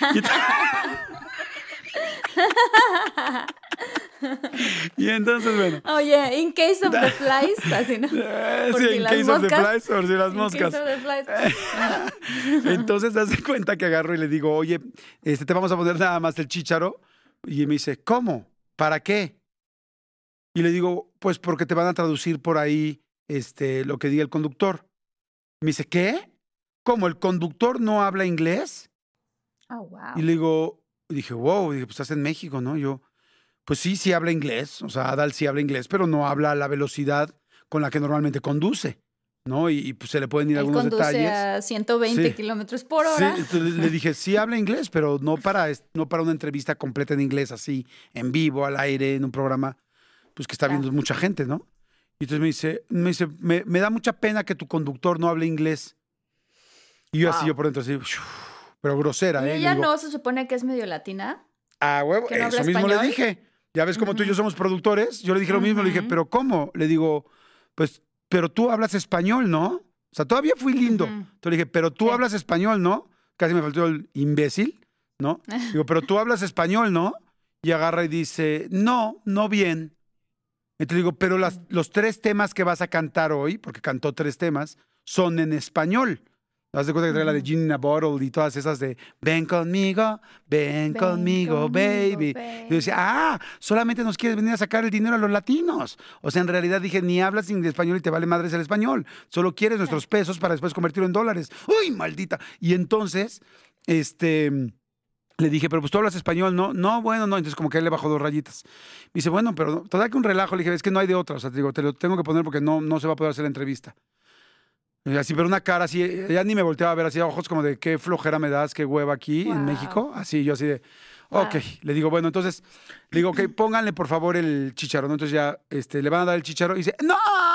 [SPEAKER 2] Y entonces, bueno.
[SPEAKER 1] Oye, in case of the flies, así, ¿no?
[SPEAKER 2] Eh, sí, in case moscas, of the flies, por si las moscas. In case of the flies. Entonces, te das cuenta que agarro y le digo, oye, este, te vamos a poner nada más el chícharo. Y me dice, ¿cómo? ¿Para qué? Y le digo, pues porque te van a traducir por ahí este, lo que diga el conductor. Y me dice, ¿qué? ¿Cómo? ¿El conductor no habla inglés?
[SPEAKER 1] Oh, wow.
[SPEAKER 2] Y le digo, y dije, wow, y dije, pues estás en México, ¿no? Y yo, pues sí, sí habla inglés, o sea, Adal sí habla inglés, pero no habla a la velocidad con la que normalmente conduce, ¿no? Y, y pues se le pueden ir
[SPEAKER 1] Él
[SPEAKER 2] algunos
[SPEAKER 1] conduce
[SPEAKER 2] detalles.
[SPEAKER 1] A ciento veinte
[SPEAKER 2] sí.
[SPEAKER 1] kilómetros por hora.
[SPEAKER 2] Sí, entonces le dije, sí habla inglés, pero no para, no para una entrevista completa en inglés, así, en vivo, al aire, en un programa, pues que está claro. viendo mucha gente, ¿no? Y entonces me dice, me, dice me, me da mucha pena que tu conductor no hable inglés. Y yo wow. así, yo por dentro así, pero grosera,
[SPEAKER 1] ¿Y
[SPEAKER 2] ¿eh?
[SPEAKER 1] ella
[SPEAKER 2] digo,
[SPEAKER 1] no se supone que es medio latina?
[SPEAKER 2] Ah, huevo, no eso mismo español? Le dije. Ya ves como uh-huh. tú y yo somos productores. Yo le dije uh-huh. lo mismo, le dije, ¿pero cómo? Le digo, pues, pero tú hablas español, ¿no? O sea, todavía fui lindo. Uh-huh. Entonces le dije, pero tú sí. hablas español, ¿no? Casi me faltó el imbécil. ¿no? Digo, pero tú hablas español, ¿no? Y agarra y dice, no, no bien. Entonces digo, pero las, los tres temas que vas a cantar hoy, porque cantó tres temas, son en español. ¿Te das de cuenta que trae la de Gin in a Bottle y todas esas de ven conmigo, ven, ven conmigo, conmigo, baby? baby. Y yo decía, ah, solamente nos quieres venir a sacar el dinero a los latinos. O sea, en realidad dije, ni hablas en español y te vale madres el español. Solo quieres nuestros pesos para después convertirlo en dólares. ¡Uy, maldita! Y entonces, este... le dije, pero pues tú hablas español, ¿no? No, bueno, no. Entonces como que él le bajó dos rayitas. Me dice, bueno, pero todavía que un relajo. Le dije, es que no hay de otra. O sea, te digo, te lo tengo que poner porque no, no se va a poder hacer la entrevista. Y así, pero una cara así, ya ni me volteaba a ver, así, ojos como de qué flojera me das, qué hueva aquí wow. en México. Así, yo así de, ok. Wow. Le digo, bueno, entonces, le digo, ok, pónganle por favor el chícharo, ¿no? Entonces ya, este, le van a dar el chícharo y dice, ¡no!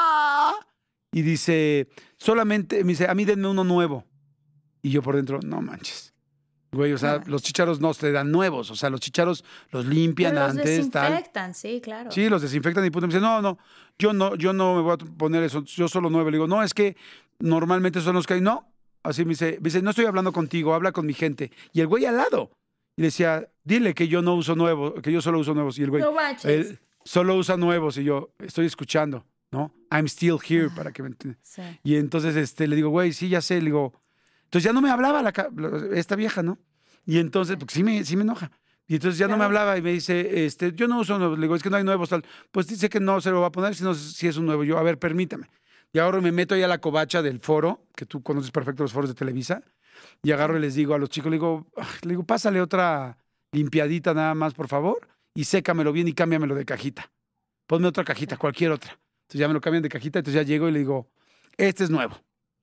[SPEAKER 2] Y dice, solamente, me dice, a mí denme uno nuevo. Y yo por dentro, no manches. Güey, o sea, no. los chícharos no se dan nuevos, o sea, los chícharos los limpian
[SPEAKER 1] Pero los
[SPEAKER 2] antes,
[SPEAKER 1] desinfectan,
[SPEAKER 2] tal.
[SPEAKER 1] sí, claro.
[SPEAKER 2] Sí, los desinfectan y punto. Me dice, no, no, yo no, yo no me voy a poner eso, yo solo nueve. Le digo, no, es que normalmente son los que hay, no. Así me dice, me dice, no estoy hablando contigo, habla con mi gente. Y el güey al lado. Y le decía, dile que yo no uso nuevos, que yo solo uso nuevos. Y el güey,
[SPEAKER 1] no manches.
[SPEAKER 2] Él solo usa nuevos. Y yo, estoy escuchando, ¿no? I'm still here, para que me entiendan. Sí. Y entonces este, le digo, güey, sí, ya sé. Le digo, entonces ya no me hablaba la, esta vieja, ¿no? Y entonces, porque sí me, sí me enoja. Y entonces ya claro. no me hablaba y me dice, este, yo no uso nuevos. Le digo, es que no hay nuevos, tal. Pues dice que no se lo va a poner, sino si es un nuevo. Yo, a ver, permítame. Y ahora me meto ahí a la covacha del foro, que tú conoces perfecto los foros de Televisa, y agarro y les digo a los chicos, le digo, le digo, pásale otra limpiadita nada más, por favor, y sécamelo bien y cámbiamelo de cajita. Ponme otra cajita, cualquier otra. Entonces ya me lo cambian de cajita, entonces ya llego y le digo, este es nuevo.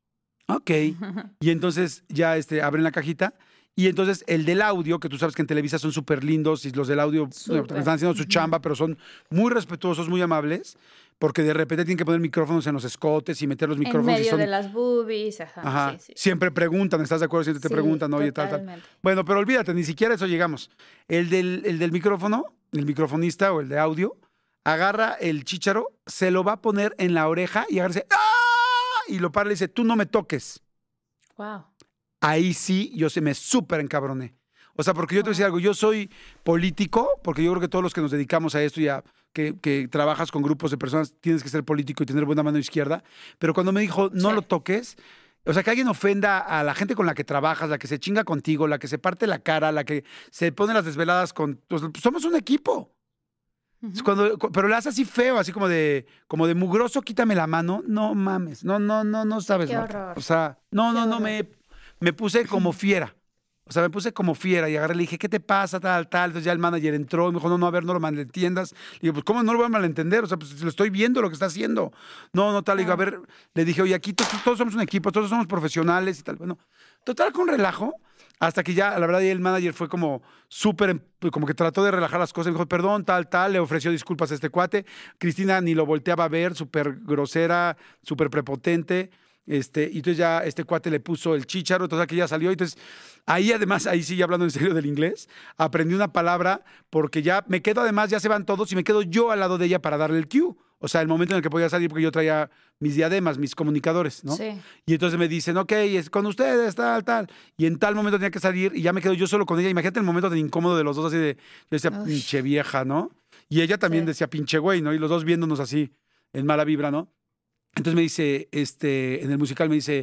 [SPEAKER 2] Ok. Y entonces ya este, abren la cajita. Y entonces el del audio, que tú sabes que en Televisa son súper lindos y los del audio bueno, están haciendo su chamba, pero son muy respetuosos, muy amables, porque de repente tienen que poner micrófonos en los escotes y meter los micrófonos.
[SPEAKER 1] En medio
[SPEAKER 2] y son,
[SPEAKER 1] de las boobies, ajá.
[SPEAKER 2] ajá
[SPEAKER 1] Sí, sí.
[SPEAKER 2] Siempre preguntan, ¿estás de acuerdo? Siempre te
[SPEAKER 1] sí,
[SPEAKER 2] preguntan, oye, tal, tal. Bueno, pero olvídate, ni siquiera eso llegamos. El del, el del micrófono, el microfonista o el de audio, agarra el chícharo, se lo va a poner en la oreja y agarra y dice, ¡ah! Y lo para y le dice, tú no me toques.
[SPEAKER 1] Wow.
[SPEAKER 2] Ahí sí, yo se me súper encabroné. O sea, porque yo te voy a decir algo, yo soy político, porque yo creo que todos los que nos dedicamos a esto ya, que, que trabajas con grupos de personas, tienes que ser político y tener buena mano izquierda. Pero cuando me dijo, no sí. lo toques, o sea, que alguien ofenda a la gente con la que trabajas, la que se chinga contigo, la que se parte la cara, la que se pone las desveladas con... Pues, somos un equipo. Uh-huh. Cuando, pero le haces así feo, así como de, como de mugroso, quítame la mano. No mames, no, no, no, no sabes.
[SPEAKER 1] Qué horror.
[SPEAKER 2] O sea, no,
[SPEAKER 1] Qué
[SPEAKER 2] no,
[SPEAKER 1] horror.
[SPEAKER 2] no, me... Me puse como fiera. O sea, me puse como fiera y agarré, le dije, ¿qué te pasa? Tal, tal. Entonces ya el manager entró y me dijo, no, no, a ver, no lo malentiendas. Le digo, pues, ¿cómo no lo voy a malentender? O sea, pues lo estoy viendo lo que está haciendo. No, no, tal. Le digo, a ver, le dije, oye, aquí todos, todos somos un equipo, todos somos profesionales y tal. Bueno, total, con relajo. Hasta que ya, la verdad, el manager fue como súper, como que trató de relajar las cosas. Me dijo, perdón, tal, tal. Le ofreció disculpas a este cuate. Cristina ni lo volteaba a ver, súper grosera, súper prepotente. Este, y entonces ya este cuate le puso el chícharo, entonces aquí ya salió. Entonces, ahí además, ahí sí, hablando en serio del inglés, aprendí una palabra porque ya me quedo, además, ya se van todos y me quedo yo al lado de ella para darle el cue. O sea, el momento en el que podía salir, porque yo traía mis diademas, mis comunicadores, ¿no?
[SPEAKER 1] Sí.
[SPEAKER 2] Y entonces me dicen, ok, es con ustedes, tal, tal. Y en tal momento tenía que salir y ya me quedo yo solo con ella. Imagínate el momento tan incómodo de los dos, así de, yo decía, Uy. pinche vieja, ¿no? Y ella también sí. decía, pinche güey, ¿no? Y los dos viéndonos así, en mala vibra, ¿no? Entonces me dice, este, en el musical me dice,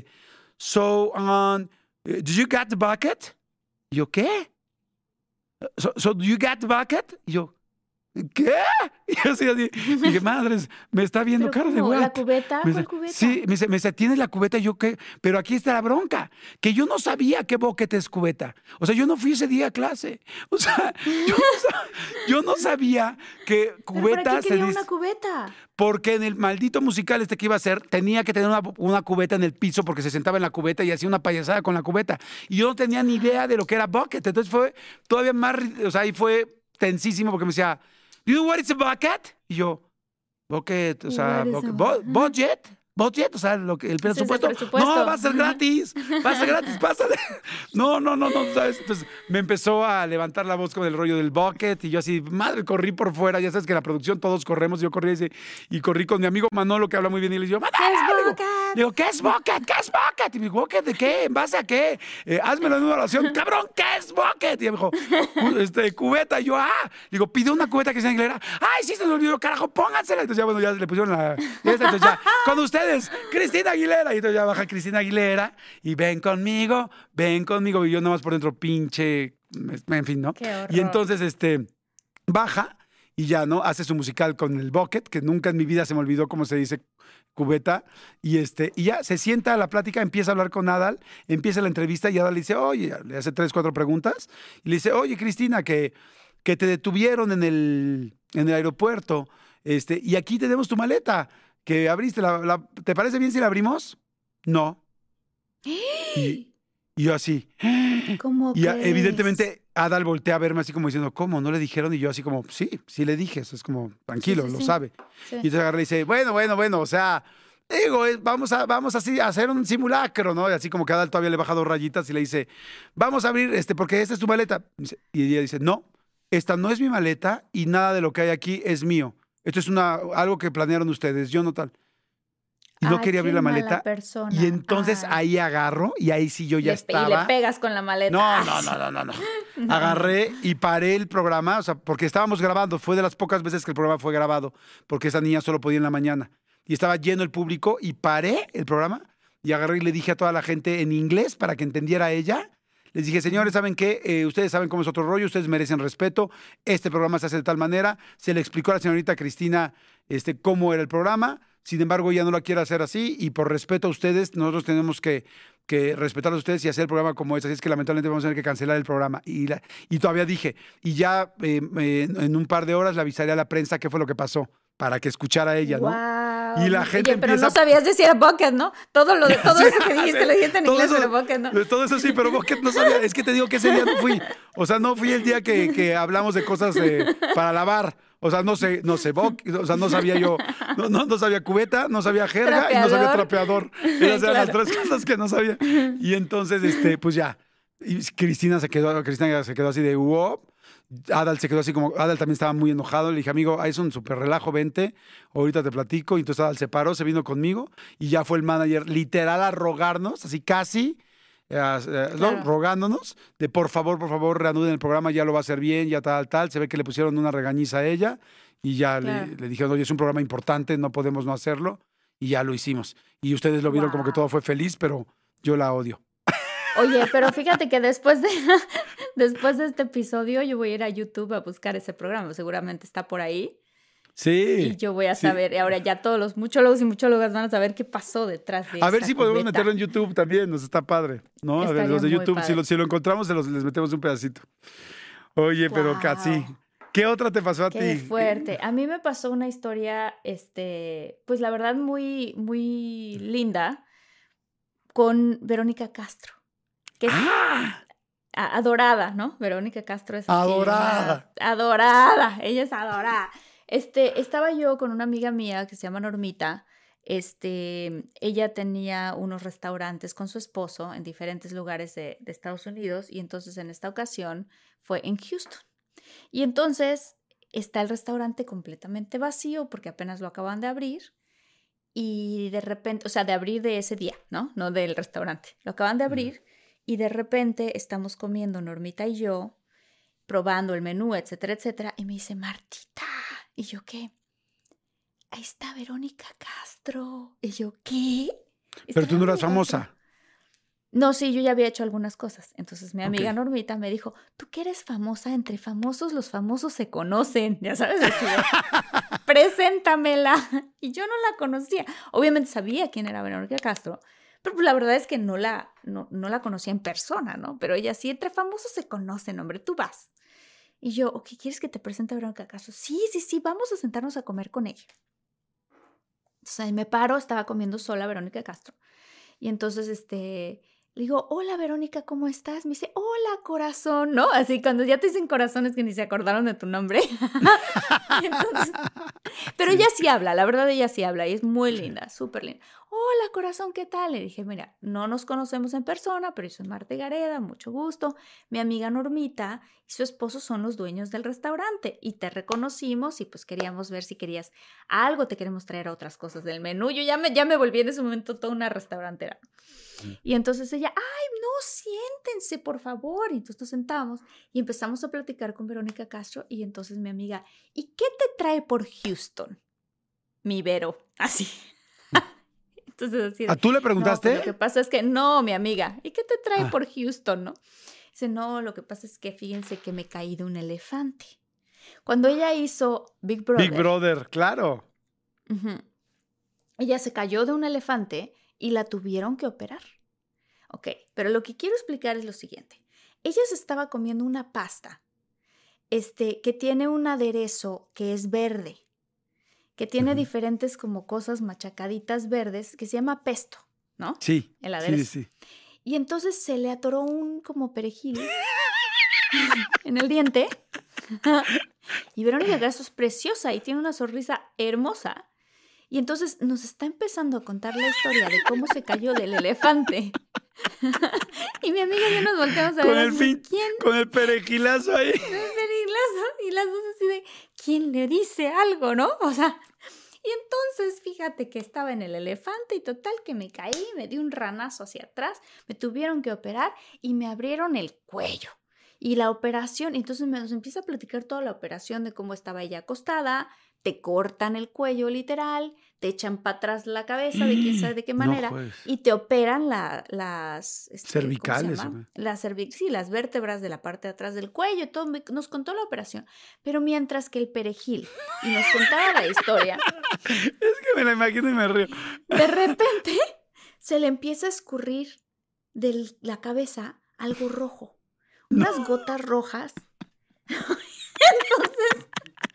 [SPEAKER 2] so, um, did you get the bucket? Y yo, ¿qué? So, so do you get the bucket? Y yo, ¿qué? Y yo así, así. Y dije, madres, me está viendo cara de güey.
[SPEAKER 1] ¿La cubeta?
[SPEAKER 2] Me
[SPEAKER 1] ¿Cuál
[SPEAKER 2] dice,
[SPEAKER 1] cubeta?
[SPEAKER 2] Sí, me dice, me dice, ¿tienes la cubeta? Y yo, ¿qué? Pero aquí está la bronca, que yo no sabía qué bucket es cubeta. O sea, yo no fui ese día a clase. O sea, yo no, yo no sabía que cubeta...
[SPEAKER 1] ¿Pero para qué quería
[SPEAKER 2] se
[SPEAKER 1] una cubeta?
[SPEAKER 2] Porque en el maldito musical este que iba a hacer, tenía que tener una, una cubeta en el piso porque se sentaba en la cubeta y hacía una payasada con la cubeta. Y yo no tenía ni idea de lo que era bucket. Entonces fue todavía más, o sea, ahí fue tensísimo porque me decía, "Do you know what is a bucket?" Y yo, bucket, o sea, bucket, bu- budget, budget, o sea, lo que, el presupuesto.
[SPEAKER 1] presupuesto.
[SPEAKER 2] No, va a ser gratis, va a ser gratis, pásale. No, no, no, no, ¿sabes? Entonces me empezó a levantar la voz con el rollo del bucket y yo así, madre, corrí por fuera. Ya sabes que en la producción todos corremos. Yo corrí ese, y corrí con mi amigo Manolo, que habla muy bien, y le digo, ¡Manolo!
[SPEAKER 1] bucket.
[SPEAKER 2] Digo, ¿qué es bucket? ¿Qué es bucket? Y me dijo, ¿bucket de qué? ¿En base a qué? Eh, házmelo en una oración. Cabrón, ¿qué es bucket? Y me dijo, este, cubeta. Y yo, ah. Digo, pide una cubeta que sea Aguilera. Ay, sí, se me olvidó, carajo, póngansela. Entonces ya, bueno, ya le pusieron la... Entonces ya, con ustedes, Cristina Aguilera. Y entonces ya baja Cristina Aguilera y ven conmigo, ven conmigo. Y yo nada más por dentro, pinche... En fin, ¿no?
[SPEAKER 1] Qué horror.
[SPEAKER 2] Y entonces, este, baja y ya, ¿no? Hace su musical con el bucket, que nunca en mi vida se me olvidó cómo se dice cubeta, y este, y ya se sienta a la plática, empieza a hablar con Adal, empieza la entrevista y Adal le dice, oye, le hace tres, cuatro preguntas, y le dice, oye, Cristina, que, que te detuvieron en el, en el aeropuerto, este, y aquí tenemos tu maleta, que abriste, la, la, ¿te parece bien si la abrimos? No. Y, y yo así.
[SPEAKER 1] ¿Cómo
[SPEAKER 2] y
[SPEAKER 1] crees?
[SPEAKER 2] Evidentemente Adal voltea a verme así como diciendo, ¿cómo? ¿No le dijeron? Y yo así como, sí, sí le dije. Eso es como, tranquilo, sí, sí, lo sí. sabe. Sí. Y entonces agarra y dice, bueno, bueno, bueno, o sea, digo, vamos a, vamos así a hacer un simulacro, ¿no? Y así como que Adal todavía le baja dos rayitas y le dice, vamos a abrir, este, porque esta es tu maleta. Y ella dice, no, esta no es mi maleta y nada de lo que hay aquí es mío. Esto es una, algo que planearon ustedes, yo no tal. Y no
[SPEAKER 1] Ay,
[SPEAKER 2] quería abrir la maleta.
[SPEAKER 1] Persona.
[SPEAKER 2] Y entonces
[SPEAKER 1] Ay.
[SPEAKER 2] ahí agarro y ahí sí yo ya
[SPEAKER 1] le,
[SPEAKER 2] estaba.
[SPEAKER 1] Y le pegas con la maleta.
[SPEAKER 2] No, no, no, no, no, no. no. Agarré y paré el programa, o sea, porque estábamos grabando. Fue de las pocas veces que el programa fue grabado, porque esa niña solo podía en la mañana. Y estaba lleno el público y paré el programa y agarré y le dije a toda la gente en inglés para que entendiera ella. Les dije, señores, ¿saben qué? Eh, ustedes saben cómo es otro rollo, ustedes merecen respeto. Este programa se hace de tal manera. Se le explicó a la señorita Cristina este, cómo era el programa. Sin embargo, ella no la quiere hacer así y por respeto a ustedes, nosotros tenemos que, que respetar a ustedes y hacer el programa como es. Así es que lamentablemente vamos a tener que cancelar el programa. Y, la, y todavía dije, y ya eh, eh, en un par de horas le avisaré a la prensa qué fue lo que pasó para que escuchara ella,
[SPEAKER 1] wow.
[SPEAKER 2] ¿no? Y la gente
[SPEAKER 1] Oye, pero
[SPEAKER 2] empieza...
[SPEAKER 1] no sabías decir era bucket, ¿no? Todo, lo de, todo
[SPEAKER 2] sí,
[SPEAKER 1] eso que dijiste, lo dijiste en
[SPEAKER 2] todo
[SPEAKER 1] inglés,
[SPEAKER 2] eso,
[SPEAKER 1] pero bucket, ¿no?
[SPEAKER 2] Todo eso sí, pero bucket no sabía. Es que te digo que ese día no fui. O sea, no fui el día que, que hablamos de cosas eh, para lavar. O sea, no sé, no sé, bucket, o sea, no sabía yo, no, no, no sabía cubeta, no sabía jerga trapeador. Y no sabía trapeador. Esas eran claro. las tres cosas que no sabía. Y entonces, este, pues ya. Y Cristina se quedó, Cristina se quedó así de wow. Adal se quedó así como, Adal también estaba muy enojado. Le dije, amigo, es un súper relajo, vente, ahorita te platico. Y entonces Adal se paró, se vino conmigo y ya fue el manager literal a rogarnos, así casi, eh, eh, claro. ¿no? rogándonos de por favor, por favor, reanuden el programa, ya lo va a hacer bien, ya tal, tal. Se ve que le pusieron una regañiza a ella y ya claro. le, le dijeron, oye, es un programa importante, no podemos no hacerlo. Y ya lo hicimos. Y ustedes lo vieron wow. como que todo fue feliz, pero yo la odio.
[SPEAKER 1] Oye, pero fíjate que después de, después de este episodio yo voy a ir a YouTube a buscar ese programa. Seguramente está por ahí.
[SPEAKER 2] Sí.
[SPEAKER 1] Y yo voy a saber. Sí. Ahora ya todos los muchólogos y muchólogas van a saber qué pasó detrás de
[SPEAKER 2] A ver si
[SPEAKER 1] cubeta.
[SPEAKER 2] podemos meterlo en YouTube también. Nos está padre, ¿no?
[SPEAKER 1] Estaría
[SPEAKER 2] a ver, los de YouTube,
[SPEAKER 1] padre.
[SPEAKER 2] si lo, si lo encontramos, se los, les metemos un pedacito. Oye, wow. pero casi. ¿Qué otra te pasó a
[SPEAKER 1] qué
[SPEAKER 2] ti?
[SPEAKER 1] Qué fuerte. A mí me pasó una historia, este, pues la verdad muy, muy linda con Verónica Castro. Que es
[SPEAKER 2] ¡Ah!
[SPEAKER 1] adorada, ¿no? Verónica Castro es
[SPEAKER 2] adorada.
[SPEAKER 1] Una, adorada, ella es adorada. Este, estaba yo con una amiga mía que se llama Normita. Este, ella tenía unos restaurantes con su esposo en diferentes lugares de, de Estados Unidos y entonces en esta ocasión fue en Houston. Y entonces está el restaurante completamente vacío porque apenas lo acaban de abrir. Y de repente, o sea, de abrir de ese día, ¿no? No del restaurante. Lo acaban de abrir mm. y de repente estamos comiendo Normita y yo, probando el menú, etcétera, etcétera. Y me dice, Martita. ¿Y yo qué? Ahí está Verónica Castro. ¿Y yo qué?
[SPEAKER 2] Pero tú no eras famosa.
[SPEAKER 1] No, sí, yo ya había hecho algunas cosas. Entonces mi amiga
[SPEAKER 2] okay.
[SPEAKER 1] Normita me dijo, tú que eres famosa, entre famosos los famosos se conocen. Ya sabes, así de, preséntamela. Y yo no la conocía. Obviamente sabía quién era Verónica Castro, pero pues la verdad es que no la, no, no la conocía en persona, ¿no? Pero ella sí, entre famosos se conocen, hombre, tú vas. Y yo, ok, ¿quieres que te presente a Verónica Castro? Sí, sí, sí, vamos a sentarnos a comer con ella. Entonces ahí me paro, estaba comiendo sola Verónica Castro. Y entonces, este... Le digo, hola, Verónica, ¿cómo estás? Me dice, hola, corazón, ¿no? Así, cuando ya te dicen corazones que ni se acordaron de tu nombre. Entonces, pero ella sí habla, la verdad ella sí habla y es muy linda, súper linda. Hola, corazón, ¿qué tal? Le dije, mira, no nos conocemos en persona, pero yo soy Marta Gareda, mucho gusto. Mi amiga Normita y su esposo son los dueños del restaurante y te reconocimos y pues queríamos ver si querías algo, te queremos traer otras cosas del menú. Yo ya me, ya me volví en ese momento toda una restaurantera. Y entonces ella, ay, no, siéntense, por favor. Y entonces nos sentamos y empezamos a platicar con Verónica Castro y entonces mi amiga, ¿y qué te trae por Houston? Mi Vero, así. Entonces así.
[SPEAKER 2] ¿A tú le preguntaste?
[SPEAKER 1] No, pues lo que pasa es que, no, mi amiga, ¿y qué te trae ah. por Houston, no? Dice, no, lo que pasa es que fíjense que me caí de un elefante. Cuando ella hizo Big Brother.
[SPEAKER 2] Big Brother, claro.
[SPEAKER 1] Uh-huh, ella se cayó de un elefante y la tuvieron que operar. Ok, pero lo que quiero explicar es lo siguiente. Ella se estaba comiendo una pasta este, que tiene un aderezo que es verde, que tiene uh-huh. diferentes como cosas machacaditas verdes, que se llama pesto, ¿no?
[SPEAKER 2] Sí,
[SPEAKER 1] el aderezo.
[SPEAKER 2] sí, sí.
[SPEAKER 1] Y entonces se le atoró un como perejil en el diente. Y Verónica Castro es preciosa y tiene una sonrisa hermosa. Y entonces nos está empezando a contar la historia de cómo se cayó del elefante. Y mi amiga y yo nos volteamos a
[SPEAKER 2] con
[SPEAKER 1] ver.
[SPEAKER 2] El fin, ¿quién? Con el perejilazo ahí.
[SPEAKER 1] Con el perejilazo. Y las dos así de, ¿quién le dice algo, no? O sea, y entonces fíjate que estaba en el elefante y total que me caí, me di un ranazo hacia atrás, me tuvieron que operar y me abrieron el cuello. Y la operación, entonces me nos empieza a platicar toda la operación de cómo estaba ella acostada, te cortan el cuello literal, te echan para atrás la cabeza de quién sabe de qué manera, no, pues. Y te operan la, las... Este,
[SPEAKER 2] cervicales.
[SPEAKER 1] Las cervic sí, las vértebras de la parte de atrás del cuello, todo, nos contó la operación. Pero mientras que el perejil, y nos contaba la historia...
[SPEAKER 2] Es que me la imagino y me río.
[SPEAKER 1] De repente se le empieza a escurrir de la cabeza algo rojo. Unas no. gotas rojas. Entonces,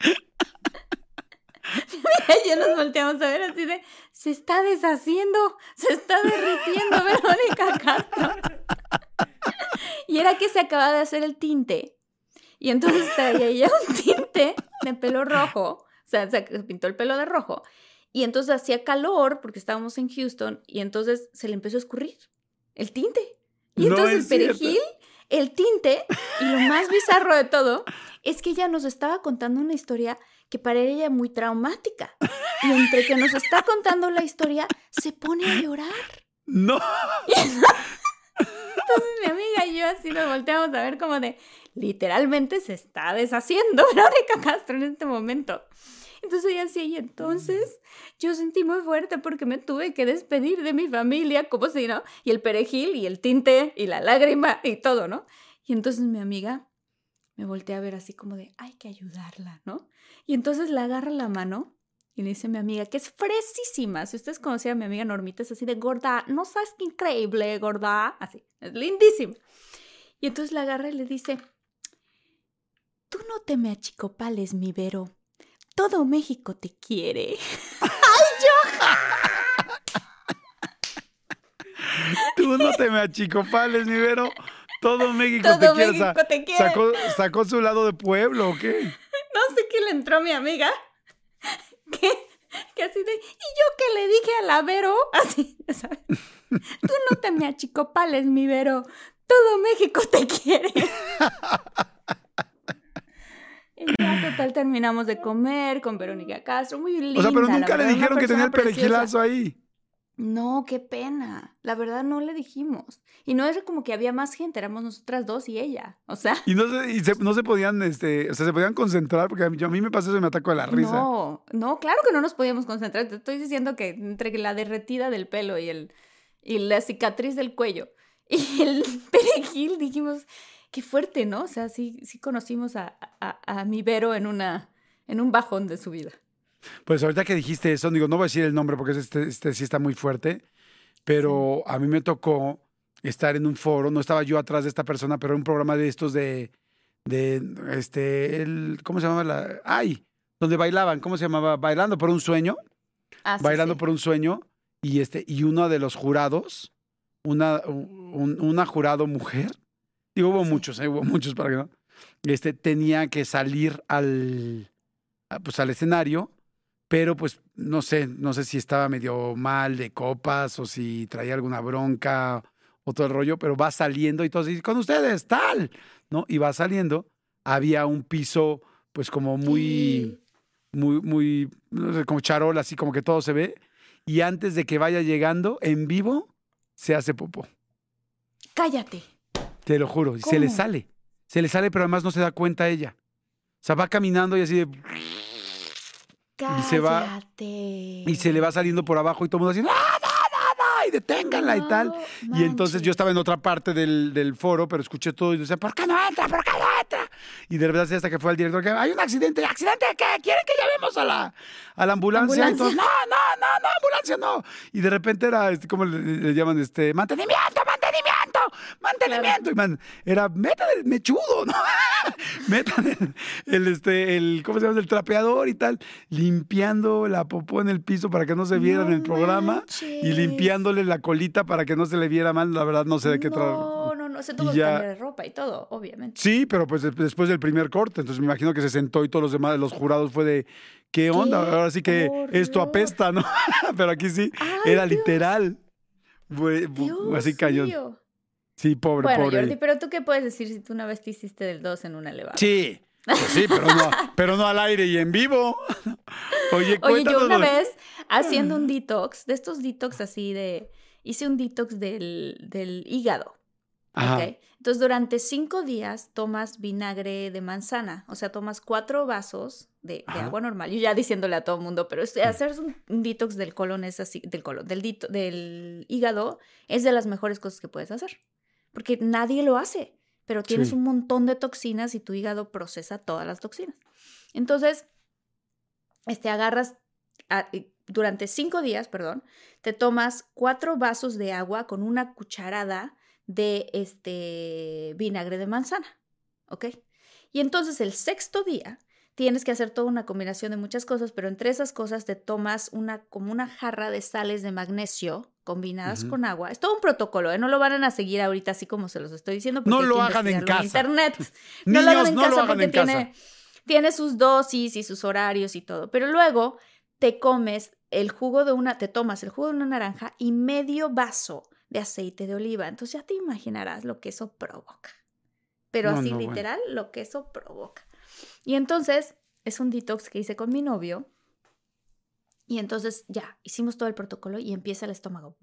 [SPEAKER 1] mira, ya nos volteamos a ver así de, se está deshaciendo, se está derritiendo Verónica Castro. Y era que se acababa de hacer el tinte. Y entonces traía ella un tinte de pelo rojo, o sea, se pintó el pelo de rojo. Y entonces hacía calor porque estábamos en Houston y entonces se le empezó a escurrir el tinte. Y
[SPEAKER 2] no
[SPEAKER 1] entonces
[SPEAKER 2] es
[SPEAKER 1] el perejil...
[SPEAKER 2] Cierto.
[SPEAKER 1] El tinte, y lo más bizarro de todo, es que ella nos estaba contando una historia que para ella muy traumática. Y entre que nos está contando la historia, se pone a llorar.
[SPEAKER 2] ¡No!
[SPEAKER 1] Entonces mi amiga y yo así nos volteamos a ver como de, literalmente se está deshaciendo Verónica Castro en este momento. Entonces ella sí, y entonces yo sentí muy fuerte porque me tuve que despedir de mi familia, como si, ¿no? Y el perejil, y el tinte, y la lágrima, y todo, ¿no? Y entonces mi amiga me voltea a ver así como de, hay que ayudarla, ¿no? Y entonces la agarra la mano y le dice a mi amiga, que es fresísima. Si ustedes conocían a mi amiga Normita, es así de gorda, no sabes qué increíble, gorda, así, es lindísima. Y entonces la agarra y le dice, tú no te me achicopales, mi Vero. Todo México te quiere. ¡Ay, yo!
[SPEAKER 2] Tú no te me achicopales, mi Vero. Todo México
[SPEAKER 1] Todo
[SPEAKER 2] te quiere.
[SPEAKER 1] México te quiere.
[SPEAKER 2] ¿Sacó, ¿Sacó su lado de pueblo o qué?
[SPEAKER 1] No sé qué le entró a mi amiga. Que, que así de... ¿Y yo qué le dije a la Vero? Así, ¿sabes? Tú no te me achicopales, mi Vero. Todo México te quiere. Y ya total terminamos de comer con Verónica Castro, muy linda.
[SPEAKER 2] O sea, pero nunca
[SPEAKER 1] verdad,
[SPEAKER 2] le dijeron que tenía el perejilazo ahí.
[SPEAKER 1] No, qué pena. La verdad no le dijimos. Y no es como que había más gente, éramos nosotras dos y ella. O sea.
[SPEAKER 2] Y no se, y se, no se podían, este, o sea, se podían concentrar, porque a mí, yo, a mí me pasa eso y me ataco de la risa.
[SPEAKER 1] No, no, claro que no nos podíamos concentrar. Te estoy diciendo que entre la derretida del pelo y, el, y la cicatriz del cuello y el perejil dijimos... Qué fuerte, ¿no? O sea, sí, sí conocimos a, a, a mi Vero en, una, en un bajón de su vida.
[SPEAKER 2] Pues ahorita que dijiste eso, digo, no voy a decir el nombre porque este, este sí está muy fuerte, pero sí. A mí me tocó estar en un foro, no estaba yo atrás de esta persona, pero era un programa de estos de, de este, el, ¿cómo se llamaba? La, ay, donde bailaban, ¿cómo se llamaba? Bailando por un sueño.
[SPEAKER 1] Ah, sí,
[SPEAKER 2] Bailando
[SPEAKER 1] sí.
[SPEAKER 2] por un sueño, y, este, y uno de los jurados una, un, una jurado mujer, digo, hubo sí. muchos, ¿eh? hubo muchos para que no, este, tenía que salir al, pues, al escenario, pero pues no sé, no sé si estaba medio mal de copas o si traía alguna bronca o todo el rollo, pero va saliendo y todo así, con ustedes, tal, ¿no? Y va saliendo, había un piso pues como muy, muy, muy, no sé, como charol, así como que todo se ve, y antes de que vaya llegando, en vivo, se hace popó.
[SPEAKER 1] Cállate.
[SPEAKER 2] Te lo juro, ¿Cómo? se le sale, se le sale, pero además no se da cuenta ella. O sea, va caminando y así de...
[SPEAKER 1] Cállate.
[SPEAKER 2] Y se va, y se le va saliendo por abajo y todo el mundo así, ¡no, no, no, no! Y deténganla no, y tal. Manches. Y entonces yo estaba en otra parte del, del foro, pero escuché todo y decía, ¿por qué no entra? ¿Por qué no entra? Y de verdad hasta que fue al director, que hay un accidente. ¿Accidente de qué? ¿Quieren que llevemos a la, a la ambulancia? ¿Ambulancia? Y todos, no, no, no, no, ambulancia no. Y de repente era, este, ¿cómo le, le llaman? Este, mantenimiento, mantenimiento, mantenimiento. Claro. Y man, era, metan el mechudo, ¿no? metan el, el, este, el, ¿cómo se llama? El trapeador y tal, limpiando la popó en el piso para que no se viera no en el programa manches. Y limpiándole la colita para que no se le viera mal, la verdad no sé de qué tratar.
[SPEAKER 1] No, no, no, se tuvo que cambiar de ropa y todo, obviamente.
[SPEAKER 2] Sí, pero pues después del primer corte, entonces me imagino que se sentó y todos los demás, los jurados fue de, ¿qué onda? ¿Qué Ahora sí que horror. Esto apesta, ¿no? Pero aquí sí, Ay, era Dios. literal. Fue,
[SPEAKER 1] Dios
[SPEAKER 2] así cayó.
[SPEAKER 1] Mío.
[SPEAKER 2] Sí, pobre,
[SPEAKER 1] bueno,
[SPEAKER 2] pobre.
[SPEAKER 1] Jordi, pero ¿tú qué puedes decir si tú una vez te hiciste del dos en una elevadora?
[SPEAKER 2] Sí, pues sí, pero no, pero no al aire y en vivo. Oye,
[SPEAKER 1] Oye, yo una vez haciendo un detox, de estos detox así de... Hice un detox del, del hígado. Ajá. ¿Okay? Entonces, durante cinco días tomas vinagre de manzana. O sea, tomas cuatro vasos de, de agua normal. Yo ya diciéndole a todo el mundo, pero este, hacer un, un detox del colon es así, del colon, del, dito, del hígado es de las mejores cosas que puedes hacer. Porque nadie lo hace, pero tienes sí. un montón de toxinas y tu hígado procesa todas las toxinas. Entonces, este, agarras, a, durante cinco días, perdón, te tomas cuatro vasos de agua con una cucharada de este vinagre de manzana, ¿ok? Y entonces el sexto día tienes que hacer toda una combinación de muchas cosas, pero entre esas cosas te tomas una, como una jarra de sales de magnesio combinadas uh-huh. con agua. Es todo un protocolo, ¿eh? No lo van a seguir ahorita así como se los estoy diciendo.
[SPEAKER 2] No lo hagan en casa.
[SPEAKER 1] En internet.
[SPEAKER 2] No Niños,
[SPEAKER 1] lo hagan en
[SPEAKER 2] no
[SPEAKER 1] casa
[SPEAKER 2] lo hagan
[SPEAKER 1] porque
[SPEAKER 2] en
[SPEAKER 1] tiene,
[SPEAKER 2] casa.
[SPEAKER 1] tiene sus dosis y sus horarios y todo. Pero luego te comes el jugo de una, te tomas el jugo de una naranja y medio vaso de aceite de oliva. Entonces ya te imaginarás lo que eso provoca. Pero no, así no, literal, bueno. lo que eso provoca. Y entonces es un detox que hice con mi novio. Y entonces ya, hicimos todo el protocolo y empieza el estómago,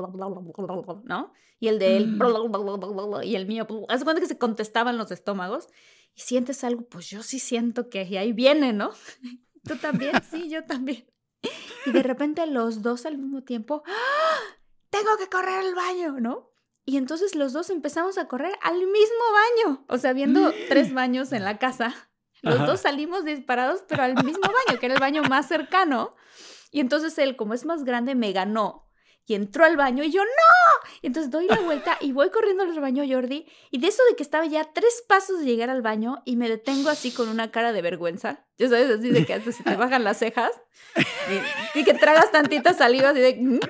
[SPEAKER 1] ¿no? Y el de él, y el mío, hace cuenta que se contestaban los estómagos y sientes algo, pues yo sí siento que ahí viene, ¿no? ¿Tú también? Sí, yo también. Y de repente los dos al mismo tiempo, ¡ah! Tengo que correr al baño, ¿no? Y entonces los dos empezamos a correr al mismo baño, o sea, viendo tres baños en la casa. Los Ajá. dos salimos disparados, pero al mismo baño, que era el baño más cercano. Y entonces él, como es más grande, me ganó. Y entró al baño y yo, ¡no! Y entonces doy la vuelta y voy corriendo al baño, Jordi. Y de eso de que estaba ya tres pasos de llegar al baño y me detengo así con una cara de vergüenza. Ya sabes, así de que hasta se te bajan las cejas. Y, y que tragas tantita saliva así de... ¿no?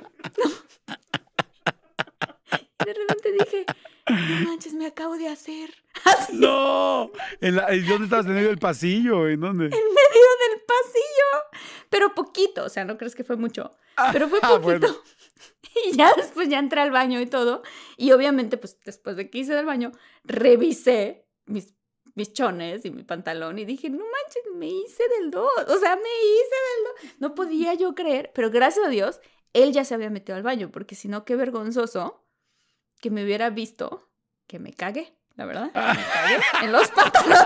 [SPEAKER 1] Y de repente dije... No manches, me acabo de hacer. Así.
[SPEAKER 2] ¡No! ¿En la, ¿Dónde estabas? ¿En medio del pasillo? ¿En dónde?
[SPEAKER 1] En medio del pasillo. Pero poquito, o sea, no crees que fue mucho. Pero fue poquito. Ah, bueno. Y ya después ya entré al baño y todo. Y obviamente, pues después de que hice del baño, revisé mis, mis chones y mi pantalón. Y dije, no manches, me hice del dos. O sea, me hice del dos. No podía yo creer. Pero gracias a Dios, él ya se había metido al baño. Porque si no, qué vergonzoso que me hubiera visto que me cagué, la verdad. Me cagué en los pantalones.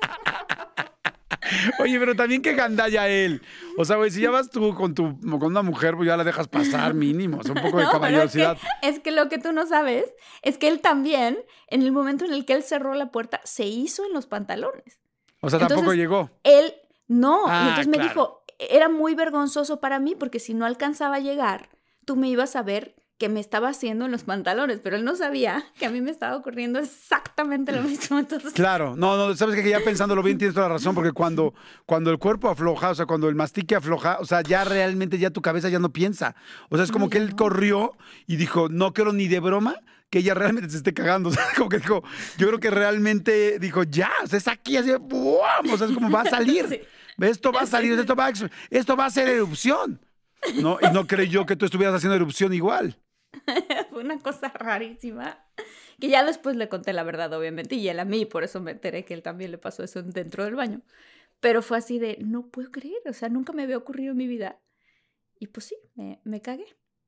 [SPEAKER 2] Oye, pero también qué gandalla él. O sea, güey, si ya vas tú con tu con una mujer, pues ya la dejas pasar mínimo. O sea, un poco de no, caballerosidad.
[SPEAKER 1] Es que, es que lo que tú no sabes es que él también, en el momento en el que él cerró la puerta, se hizo en los pantalones.
[SPEAKER 2] O sea, entonces, tampoco llegó.
[SPEAKER 1] Él, no.
[SPEAKER 2] Ah,
[SPEAKER 1] y entonces me
[SPEAKER 2] claro.
[SPEAKER 1] dijo, era muy vergonzoso para mí porque si no alcanzaba a llegar, tú me ibas a ver que me estaba haciendo en los pantalones, pero él no sabía que a mí me estaba ocurriendo exactamente lo mismo. Entonces...
[SPEAKER 2] Claro, no, no, sabes que ya pensándolo bien tienes toda la razón, porque cuando, cuando el cuerpo afloja, o sea, cuando el mastique afloja, o sea, ya realmente ya tu cabeza ya no piensa. O sea, es como no, que él no. corrió y dijo, no quiero ni de broma que ella realmente se esté cagando. O sea, como que dijo, yo creo que realmente dijo, ya, o sea, es aquí, así, ¡buam! O sea, es como va a salir. Sí. Esto va a salir, esto va a, esto va a ser erupción. ¿No? Y no creyó que tú estuvieras haciendo erupción igual.
[SPEAKER 1] Fue una cosa rarísima. Que ya después le conté la verdad, obviamente, y él a mí, por eso me enteré que él también le pasó eso dentro del baño. Pero fue así de, no puedo creer, o sea, nunca me había ocurrido en mi vida. Y pues sí, me, me cagué.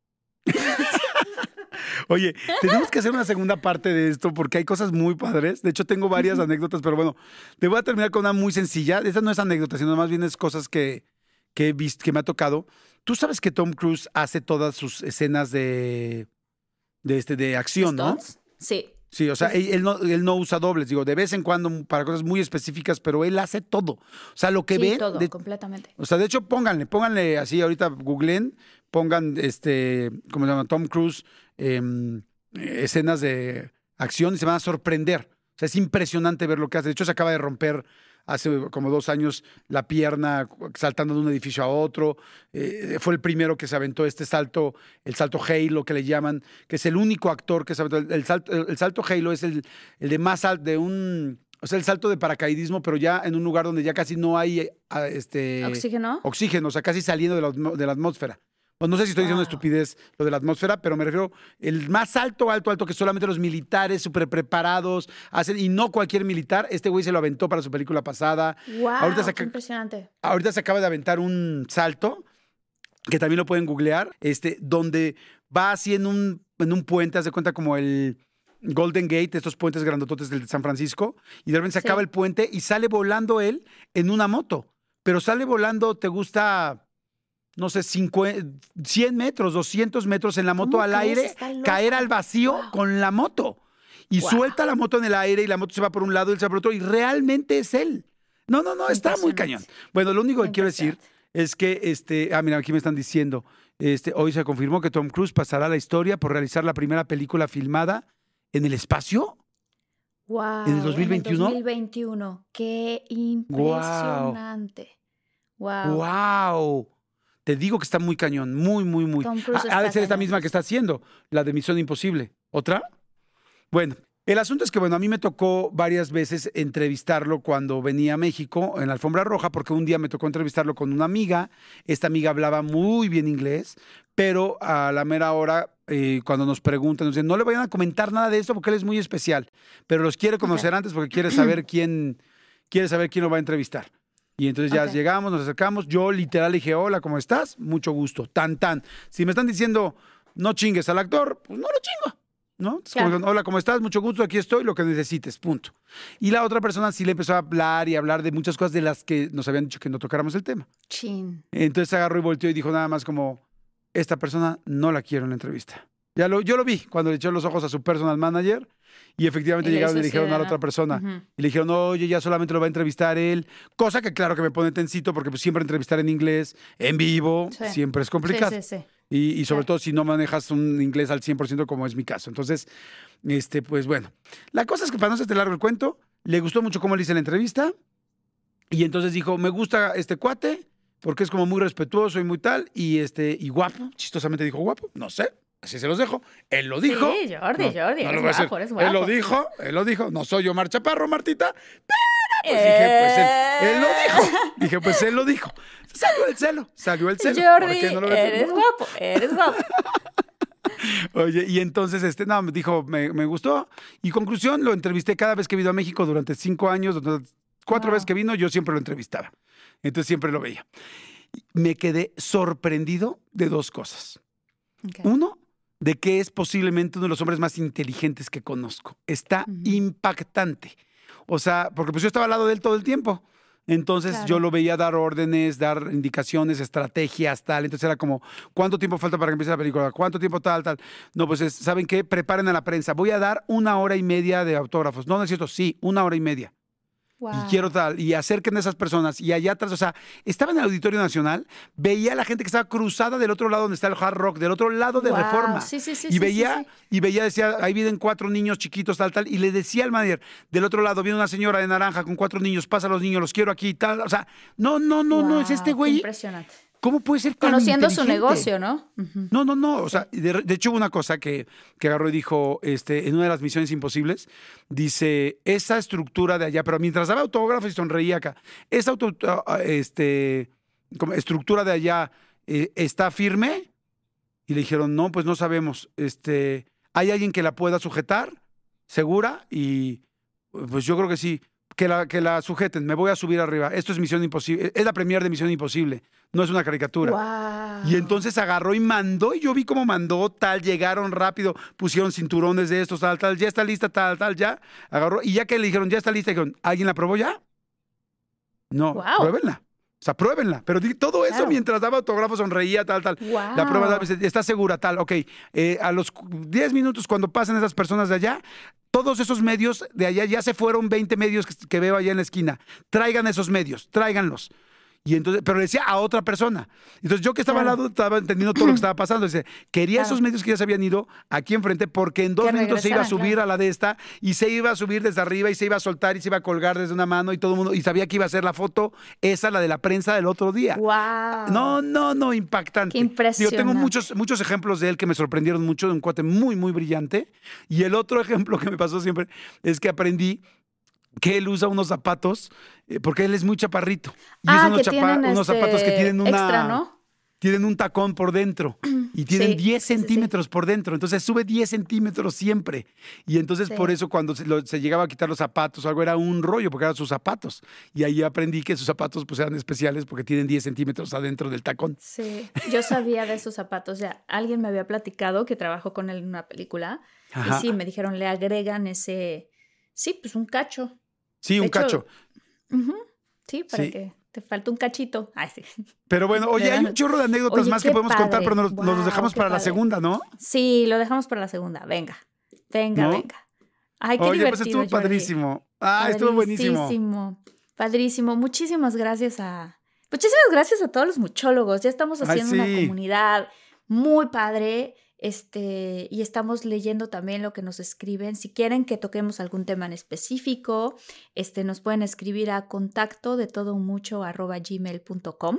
[SPEAKER 2] Oye, tenemos que hacer una segunda parte de esto porque hay cosas muy padres. De hecho, tengo varias anécdotas, pero bueno, te voy a terminar con una muy sencilla. Esta no es anécdota, sino más bien es cosas que, que he visto, que me ha tocado. Tú sabes que Tom Cruise hace todas sus escenas de, de, este, de acción, ¿no?
[SPEAKER 1] Sí.
[SPEAKER 2] Sí, o sea, él, él, no, él no usa dobles, digo, de vez en cuando para cosas muy específicas, pero él hace todo. O sea, lo que
[SPEAKER 1] sí,
[SPEAKER 2] ven...
[SPEAKER 1] todo,
[SPEAKER 2] de,
[SPEAKER 1] completamente.
[SPEAKER 2] O sea, de hecho, pónganle, pónganle así, ahorita googleen, pongan, este, ¿cómo se llama? Tom Cruise, eh, escenas de acción y se van a sorprender. O sea, es impresionante ver lo que hace. De hecho, se acaba de romper hace como dos años la pierna saltando de un edificio a otro. Eh, fue el primero que se aventó este salto, el salto Halo que le llaman, que es el único actor que se aventó. El, el, salto, el, el salto Halo es el, el de más alto, de un... O sea, el salto de paracaidismo, pero ya en un lugar donde ya casi no hay este,
[SPEAKER 1] ¿Oxígeno?
[SPEAKER 2] Oxígeno, o sea, casi saliendo de la, de la atmósfera. Pues no sé si estoy wow. diciendo estupidez lo de la atmósfera, pero me refiero el más alto, alto, alto que solamente los militares súper preparados hacen, y no cualquier militar. Este güey se lo aventó para su película pasada.
[SPEAKER 1] ¡Wow!
[SPEAKER 2] Ahorita se,
[SPEAKER 1] ¡Qué impresionante!
[SPEAKER 2] Ahorita se acaba de aventar un salto, que también lo pueden googlear, este, donde va así en un, en un puente, haz de cuenta como el Golden Gate, estos puentes grandototes del de San Francisco, y de repente se sí. acaba el puente y sale volando él en una moto. Pero sale volando, ¿te gusta...? No sé, cincuenta, cien metros, doscientos metros en la moto al aire, caer al vacío wow. con la moto. Y wow. suelta la moto en el aire y la moto se va por un lado y él se va por otro y realmente es él. No, no, no, está muy cañón. Bueno, lo único que quiero decir es que, este, ah, mira, aquí me están diciendo, este, hoy se confirmó que Tom Cruise pasará a la historia por realizar la primera película filmada en el espacio.
[SPEAKER 1] Wow.
[SPEAKER 2] ¿En el dos mil veintiuno?
[SPEAKER 1] En el dos mil veintiuno. Qué impresionante.
[SPEAKER 2] Wow. Wow. Te digo que está muy cañón, muy, muy, muy.
[SPEAKER 1] Tom Cruise
[SPEAKER 2] Ha de ser esta misma que está haciendo, la de Misión Imposible. ¿Otra? Bueno, el asunto es que, bueno, a mí me tocó varias veces entrevistarlo cuando venía a México en la Alfombra Roja, porque un día me tocó entrevistarlo con una amiga. Esta amiga hablaba muy bien inglés, pero a la mera hora, eh, cuando nos preguntan, nos dicen, no le vayan a comentar nada de esto porque él es muy especial, pero los quiere conocer okay. antes porque quiere saber quién, quiere saber quién lo va a entrevistar. Y entonces ya okay. llegamos, nos acercamos. Yo literal dije, hola, ¿cómo estás? Mucho gusto. Tan, tan. Si me están diciendo, no chingues al actor, pues no lo chingo, ¿no? Claro. Como, hola, ¿cómo estás? Mucho gusto, aquí estoy, lo que necesites, punto. Y la otra persona sí le empezó a hablar y hablar de muchas cosas de las que nos habían dicho que no tocáramos el tema.
[SPEAKER 1] Chin.
[SPEAKER 2] Entonces agarró y volteó y dijo nada más como, esta persona no la quiero en la entrevista. Ya lo, yo lo vi cuando le echó los ojos a su personal manager. Y efectivamente y llegaron y le dijeron ciudadana. a la otra persona. Uh-huh. Y le dijeron, oye, ya solamente lo va a entrevistar él. Cosa que claro que me pone tensito porque pues, siempre entrevistar en inglés, en vivo, sí. siempre es complicado.
[SPEAKER 1] Sí, sí, sí.
[SPEAKER 2] Y, y sobre sí. todo si no manejas un inglés al cien por ciento como es mi caso. Entonces, este, pues bueno. La cosa es que para no hacerte largo el cuento, le gustó mucho cómo le hice la entrevista. Y entonces dijo, me gusta este cuate porque es como muy respetuoso y muy tal. Y, este, y guapo. Chistosamente dijo guapo. No sé. Así se los dejo. Él lo dijo.
[SPEAKER 1] Sí, Jordi,
[SPEAKER 2] no,
[SPEAKER 1] Jordi.
[SPEAKER 2] No
[SPEAKER 1] es guapo, eres guapo.
[SPEAKER 2] Él lo dijo, él lo dijo. No soy Omar Chaparro, Martita. Pero, pues dije, pues él, él lo dijo. Dije, pues él lo dijo. Salió el celo, salió el celo.
[SPEAKER 1] Jordi,
[SPEAKER 2] no lo
[SPEAKER 1] eres no? guapo, eres guapo.
[SPEAKER 2] Oye, y entonces, este, no, me dijo, me, me gustó. Y conclusión, lo entrevisté cada vez que vino a México durante cinco años. Cuatro wow. veces que vino, yo siempre lo entrevistaba. Entonces siempre lo veía. Me quedé sorprendido de dos cosas. Okay. Uno, de que es posiblemente uno de los hombres más inteligentes que conozco. Está uh-huh. impactante. O sea, porque pues yo estaba al lado de él todo el tiempo. Entonces claro. yo lo veía dar órdenes, dar indicaciones, estrategias, tal. Entonces era como, ¿cuánto tiempo falta para que empiece la película? ¿Cuánto tiempo tal, tal? No, pues es, ¿saben qué? Preparen a la prensa. Voy a dar una hora y media de autógrafos. No, no es cierto. Sí, una hora y media.
[SPEAKER 1] Wow.
[SPEAKER 2] Y quiero tal, y acerquen a esas personas. Y allá atrás, o sea, estaba en el Auditorio Nacional, veía a la gente que estaba cruzada del otro lado donde está el Hard Rock, del otro lado de
[SPEAKER 1] Wow.
[SPEAKER 2] Reforma.
[SPEAKER 1] Sí, sí, sí,
[SPEAKER 2] y
[SPEAKER 1] sí,
[SPEAKER 2] veía,
[SPEAKER 1] sí, sí.
[SPEAKER 2] y veía, decía, ahí vienen cuatro niños chiquitos, tal, tal. Y le decía al manager, del otro lado viene una señora de naranja con cuatro niños, pasa a los niños, los quiero aquí, tal. O sea, no, no, no,
[SPEAKER 1] Wow,
[SPEAKER 2] no, es este güey.
[SPEAKER 1] Impresionante.
[SPEAKER 2] ¿Cómo puede ser tan
[SPEAKER 1] Conociendo su
[SPEAKER 2] inteligente?
[SPEAKER 1] negocio, ¿no? Uh-huh.
[SPEAKER 2] No, no, no. O sea, de, de hecho, hubo una cosa que, que agarró y dijo este, en una de las misiones imposibles, dice, esa estructura de allá, pero mientras daba autógrafos y sonreía acá, esa auto, este, como estructura de allá eh, está firme. Y le dijeron, no, pues no sabemos. Este, ¿hay alguien que la pueda sujetar? ¿Segura? Y pues yo creo que sí. Que la, que la sujeten, me voy a subir arriba. Esto es Misión Imposible. Es la premier de Misión Imposible. No es una caricatura.
[SPEAKER 1] Wow.
[SPEAKER 2] Y entonces agarró y mandó, y yo vi cómo mandó, tal, llegaron rápido, pusieron cinturones de estos, tal, tal, ya está lista, tal, tal, ya. Agarró, y ya que le dijeron, ya está lista, dijeron, ¿alguien la probó ya? No,
[SPEAKER 1] wow.
[SPEAKER 2] pruébenla. O sea, pruébenla. Pero todo eso
[SPEAKER 1] claro.
[SPEAKER 2] mientras daba autógrafo, sonreía, tal, tal.
[SPEAKER 1] Wow.
[SPEAKER 2] La prueba, ¿está segura? Tal, ok. Eh, a los diez minutos, cuando pasen esas personas de allá, todos esos medios de allá, ya se fueron veinte medios que, que veo allá en la esquina. Traigan esos medios, tráiganlos. Y entonces, pero le decía a otra persona. Entonces yo que estaba
[SPEAKER 1] claro.
[SPEAKER 2] al lado estaba entendiendo todo lo que estaba pasando. Dice, quería claro. esos medios que ya se habían ido aquí enfrente porque en dos que minutos se iba a subir claro. a la de esta y se iba a subir desde arriba y se iba a soltar y se iba a colgar desde una mano y todo el mundo, y sabía que iba a ser la foto, esa, la de la prensa del otro día.
[SPEAKER 1] Wow.
[SPEAKER 2] No, no, no, impactante.
[SPEAKER 1] Qué impresionante.
[SPEAKER 2] Yo tengo muchos, muchos ejemplos de él que me sorprendieron mucho, de un cuate muy, muy brillante. Y el otro ejemplo que me pasó siempre es que aprendí que él usa unos zapatos, eh, porque él es muy chaparrito. Y
[SPEAKER 1] ah,
[SPEAKER 2] usa unos,
[SPEAKER 1] que
[SPEAKER 2] chapa
[SPEAKER 1] tienen
[SPEAKER 2] unos
[SPEAKER 1] este
[SPEAKER 2] zapatos que tienen una...
[SPEAKER 1] Extra, ¿no?
[SPEAKER 2] Tienen un tacón por dentro y tienen
[SPEAKER 1] sí,
[SPEAKER 2] diez
[SPEAKER 1] sí,
[SPEAKER 2] centímetros
[SPEAKER 1] sí.
[SPEAKER 2] por dentro. Entonces sube diez centímetros siempre. Y entonces
[SPEAKER 1] sí.
[SPEAKER 2] por eso cuando se, lo, se llegaba a quitar los zapatos o algo era un rollo porque eran sus zapatos. Y ahí aprendí que sus zapatos pues eran especiales porque tienen diez centímetros adentro del tacón.
[SPEAKER 1] Sí, yo sabía de esos zapatos. Ya alguien me había platicado que trabajó con él en una película. Ajá. Y sí, me dijeron, le agregan ese, sí, pues un cacho.
[SPEAKER 2] Sí,
[SPEAKER 1] de
[SPEAKER 2] un
[SPEAKER 1] hecho,
[SPEAKER 2] cacho.
[SPEAKER 1] Uh-huh, sí, para
[SPEAKER 2] sí.
[SPEAKER 1] que te falta un cachito. Ay, sí.
[SPEAKER 2] Pero bueno, oye, hay un chorro de anécdotas
[SPEAKER 1] oye,
[SPEAKER 2] más que podemos
[SPEAKER 1] padre.
[SPEAKER 2] contar, pero nos,
[SPEAKER 1] wow,
[SPEAKER 2] nos los dejamos para
[SPEAKER 1] padre.
[SPEAKER 2] la segunda, ¿no?
[SPEAKER 1] Sí, lo dejamos para la segunda. Venga, venga,
[SPEAKER 2] ¿No?
[SPEAKER 1] venga. Ay, qué
[SPEAKER 2] oye,
[SPEAKER 1] divertido,
[SPEAKER 2] pues estuvo
[SPEAKER 1] Jordi.
[SPEAKER 2] padrísimo. Ah, estuvo buenísimo.
[SPEAKER 1] Padrísimo, padrísimo. Muchísimas gracias a... Muchísimas gracias a todos los muchólogos. Ya estamos haciendo
[SPEAKER 2] Ay, sí.
[SPEAKER 1] una comunidad muy padre. Este, y estamos leyendo también lo que nos escriben. Si quieren que toquemos algún tema en específico, este, nos pueden escribir a contacto de todo mucho arroba gmail punto com.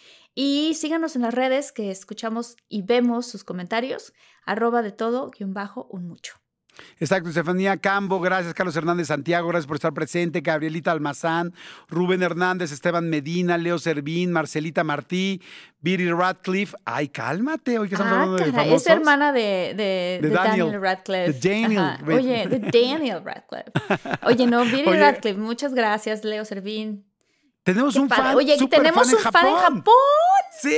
[SPEAKER 1] Y síganos en las redes que escuchamos y vemos sus comentarios, arroba de todo guión bajo un mucho.
[SPEAKER 2] Exacto, Estefanía Cambo, gracias, Carlos Hernández Santiago, gracias por estar presente, Gabrielita Almazán, Rubén Hernández, Esteban Medina, Leo Servín, Marcelita Martí, Viri Radcliffe. Ay, cálmate, hoy que estamos
[SPEAKER 1] ah,
[SPEAKER 2] hablando de
[SPEAKER 1] caray,
[SPEAKER 2] famosos.
[SPEAKER 1] Es hermana de, de,
[SPEAKER 2] de,
[SPEAKER 1] de
[SPEAKER 2] Daniel,
[SPEAKER 1] Daniel Radcliffe.
[SPEAKER 2] De Daniel.
[SPEAKER 1] Oye, de Daniel Radcliffe. Oye, no, Viri Oye, Radcliffe, muchas gracias, Leo Servín.
[SPEAKER 2] Tenemos
[SPEAKER 1] Qué
[SPEAKER 2] un
[SPEAKER 1] padre.
[SPEAKER 2] fan
[SPEAKER 1] Oye, tenemos
[SPEAKER 2] fan
[SPEAKER 1] un fan en Japón.
[SPEAKER 2] Sí.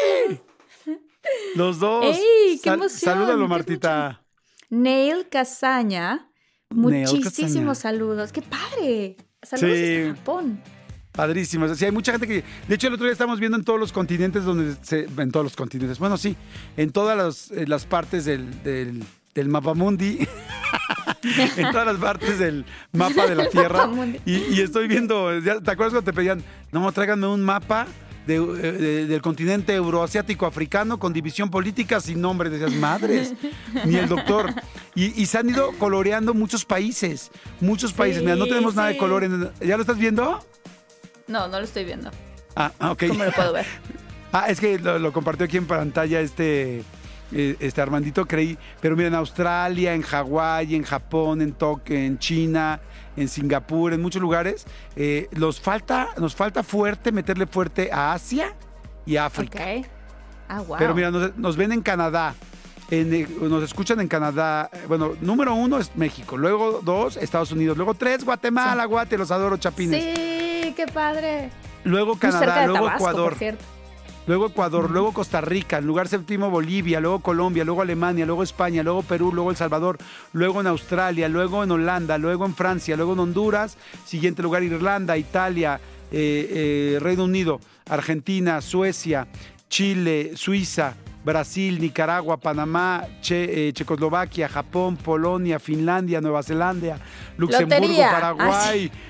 [SPEAKER 2] Los dos.
[SPEAKER 1] ¡Ey, qué
[SPEAKER 2] Sal
[SPEAKER 1] emoción!
[SPEAKER 2] Salúdalo, Martita.
[SPEAKER 1] Neil Casaña, muchísimos
[SPEAKER 2] Casaña.
[SPEAKER 1] saludos. ¡Qué padre! Saludos
[SPEAKER 2] sí.
[SPEAKER 1] desde Japón.
[SPEAKER 2] Padrísimo. Sí, hay mucha gente que... De hecho, el otro día estamos viendo en todos los continentes donde se... En todos los continentes. Bueno, sí. En todas las, en las partes del, del, del mapamundi. En todas las partes del mapa de la Tierra. Y, y estoy viendo... ¿Te acuerdas cuando te pedían? No, tráiganme un mapa... De, de, del continente euroasiático africano con división política sin nombre, decías, madres, ni el doctor. Y, y se han ido coloreando muchos países, muchos países. Sí, mira, no tenemos sí. nada de color. En, ¿ya lo estás viendo?
[SPEAKER 1] No, no lo estoy viendo.
[SPEAKER 2] Ah, ok.
[SPEAKER 1] ¿Cómo lo puedo ver?
[SPEAKER 2] Ah, es que lo, lo compartió aquí en pantalla este, este Armandito, creí. Pero mira, en Australia, en Hawái, en Japón, en Tokio, en China, en Singapur, en muchos lugares, eh, nos, falta, nos falta fuerte, meterle fuerte a Asia y a África.
[SPEAKER 1] Okay. Ah, wow.
[SPEAKER 2] Pero mira, nos, nos ven en Canadá, en, nos escuchan en Canadá. Bueno, número uno es México, luego dos, Estados Unidos, luego tres, Guatemala, sí. Guate, los adoro, chapines.
[SPEAKER 1] Sí, qué padre.
[SPEAKER 2] Luego Canadá, luego
[SPEAKER 1] Tabasco,
[SPEAKER 2] Ecuador. Luego Ecuador, uh-huh. luego Costa Rica, en lugar séptimo Bolivia, luego Colombia, luego Alemania, luego España, luego Perú, luego El Salvador, luego en Australia, luego en Holanda, luego en Francia, luego en Honduras, siguiente lugar Irlanda, Italia, eh, eh, Reino Unido, Argentina, Suecia, Chile, Suiza, Brasil, Nicaragua, Panamá, che, eh, Checoslovaquia, Japón, Polonia, Finlandia, Nueva Zelanda, Luxemburgo,
[SPEAKER 1] Lotería.
[SPEAKER 2] Paraguay.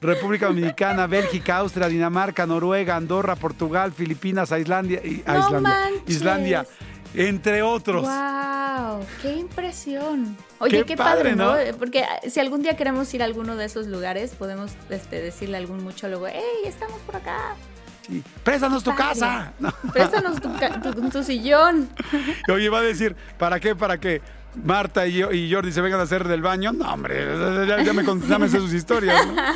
[SPEAKER 2] República Dominicana, Bélgica, Austria, Dinamarca, Noruega, Andorra, Portugal, Filipinas, Islandia,
[SPEAKER 1] no
[SPEAKER 2] Islandia,
[SPEAKER 1] manches.
[SPEAKER 2] Islandia, entre otros.
[SPEAKER 1] ¡Wow! ¡Qué impresión! Oye, qué,
[SPEAKER 2] qué
[SPEAKER 1] padre,
[SPEAKER 2] padre,
[SPEAKER 1] ¿no?
[SPEAKER 2] ¿no?
[SPEAKER 1] Porque si algún día queremos ir a alguno de esos lugares, podemos este, decirle a algún muchólogo, ¡hey, estamos por acá!
[SPEAKER 2] Sí. ¡Préstanos tu
[SPEAKER 1] Padre.
[SPEAKER 2] casa! No.
[SPEAKER 1] Préstanos tu, tu, tu sillón.
[SPEAKER 2] Oye, va a decir, ¿para qué? ¿Para qué? Marta y, yo, y Jordi se vengan a hacer del baño. No, hombre, ya, ya me contaron sus historias, ¿no?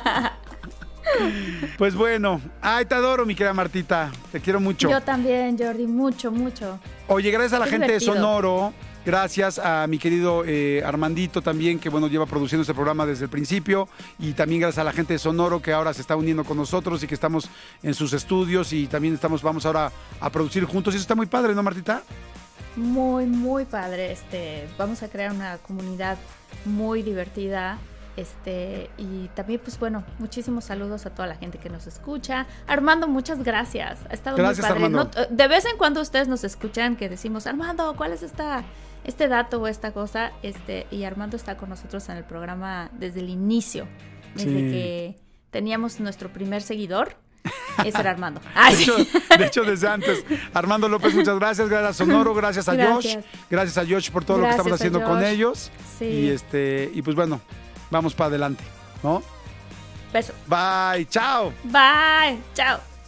[SPEAKER 2] Pues bueno, ay, te adoro, mi querida Martita. Te quiero mucho.
[SPEAKER 1] Yo también, Jordi, mucho, mucho.
[SPEAKER 2] Oye, gracias a la
[SPEAKER 1] Qué
[SPEAKER 2] gente
[SPEAKER 1] divertido.
[SPEAKER 2] de Sonoro. Gracias a mi querido eh, Armandito también, que bueno, lleva produciendo este programa desde el principio. Y también gracias a la gente de Sonoro, que ahora se está uniendo con nosotros y que estamos en sus estudios. Y también estamos, vamos ahora a producir juntos. Y eso está muy padre, ¿no, Martita?
[SPEAKER 1] Muy, muy padre. Este, vamos a crear una comunidad muy divertida. Este, y también, pues bueno, muchísimos saludos a toda la gente que nos escucha. Armando, muchas gracias. Ha estado
[SPEAKER 2] Gracias,
[SPEAKER 1] muy padre.
[SPEAKER 2] Armando.
[SPEAKER 1] No, de vez en cuando ustedes nos escuchan que decimos, Armando, ¿cuál es esta, este dato o esta cosa? Este, y Armando está con nosotros en el programa desde el inicio, desde
[SPEAKER 2] Sí.
[SPEAKER 1] que teníamos nuestro primer seguidor. Ese era Armando. Ay,
[SPEAKER 2] De
[SPEAKER 1] sí.
[SPEAKER 2] hecho, de hecho, desde antes. Armando López, muchas gracias. Gracias a Sonoro, gracias a
[SPEAKER 1] Gracias.
[SPEAKER 2] Josh. Gracias a Josh por todo
[SPEAKER 1] Gracias
[SPEAKER 2] lo que estamos
[SPEAKER 1] a
[SPEAKER 2] haciendo con
[SPEAKER 1] Josh.
[SPEAKER 2] ellos.
[SPEAKER 1] Sí.
[SPEAKER 2] Y este, y pues bueno, vamos para adelante, ¿no?
[SPEAKER 1] Beso.
[SPEAKER 2] Bye, chao.
[SPEAKER 1] Bye. Chao.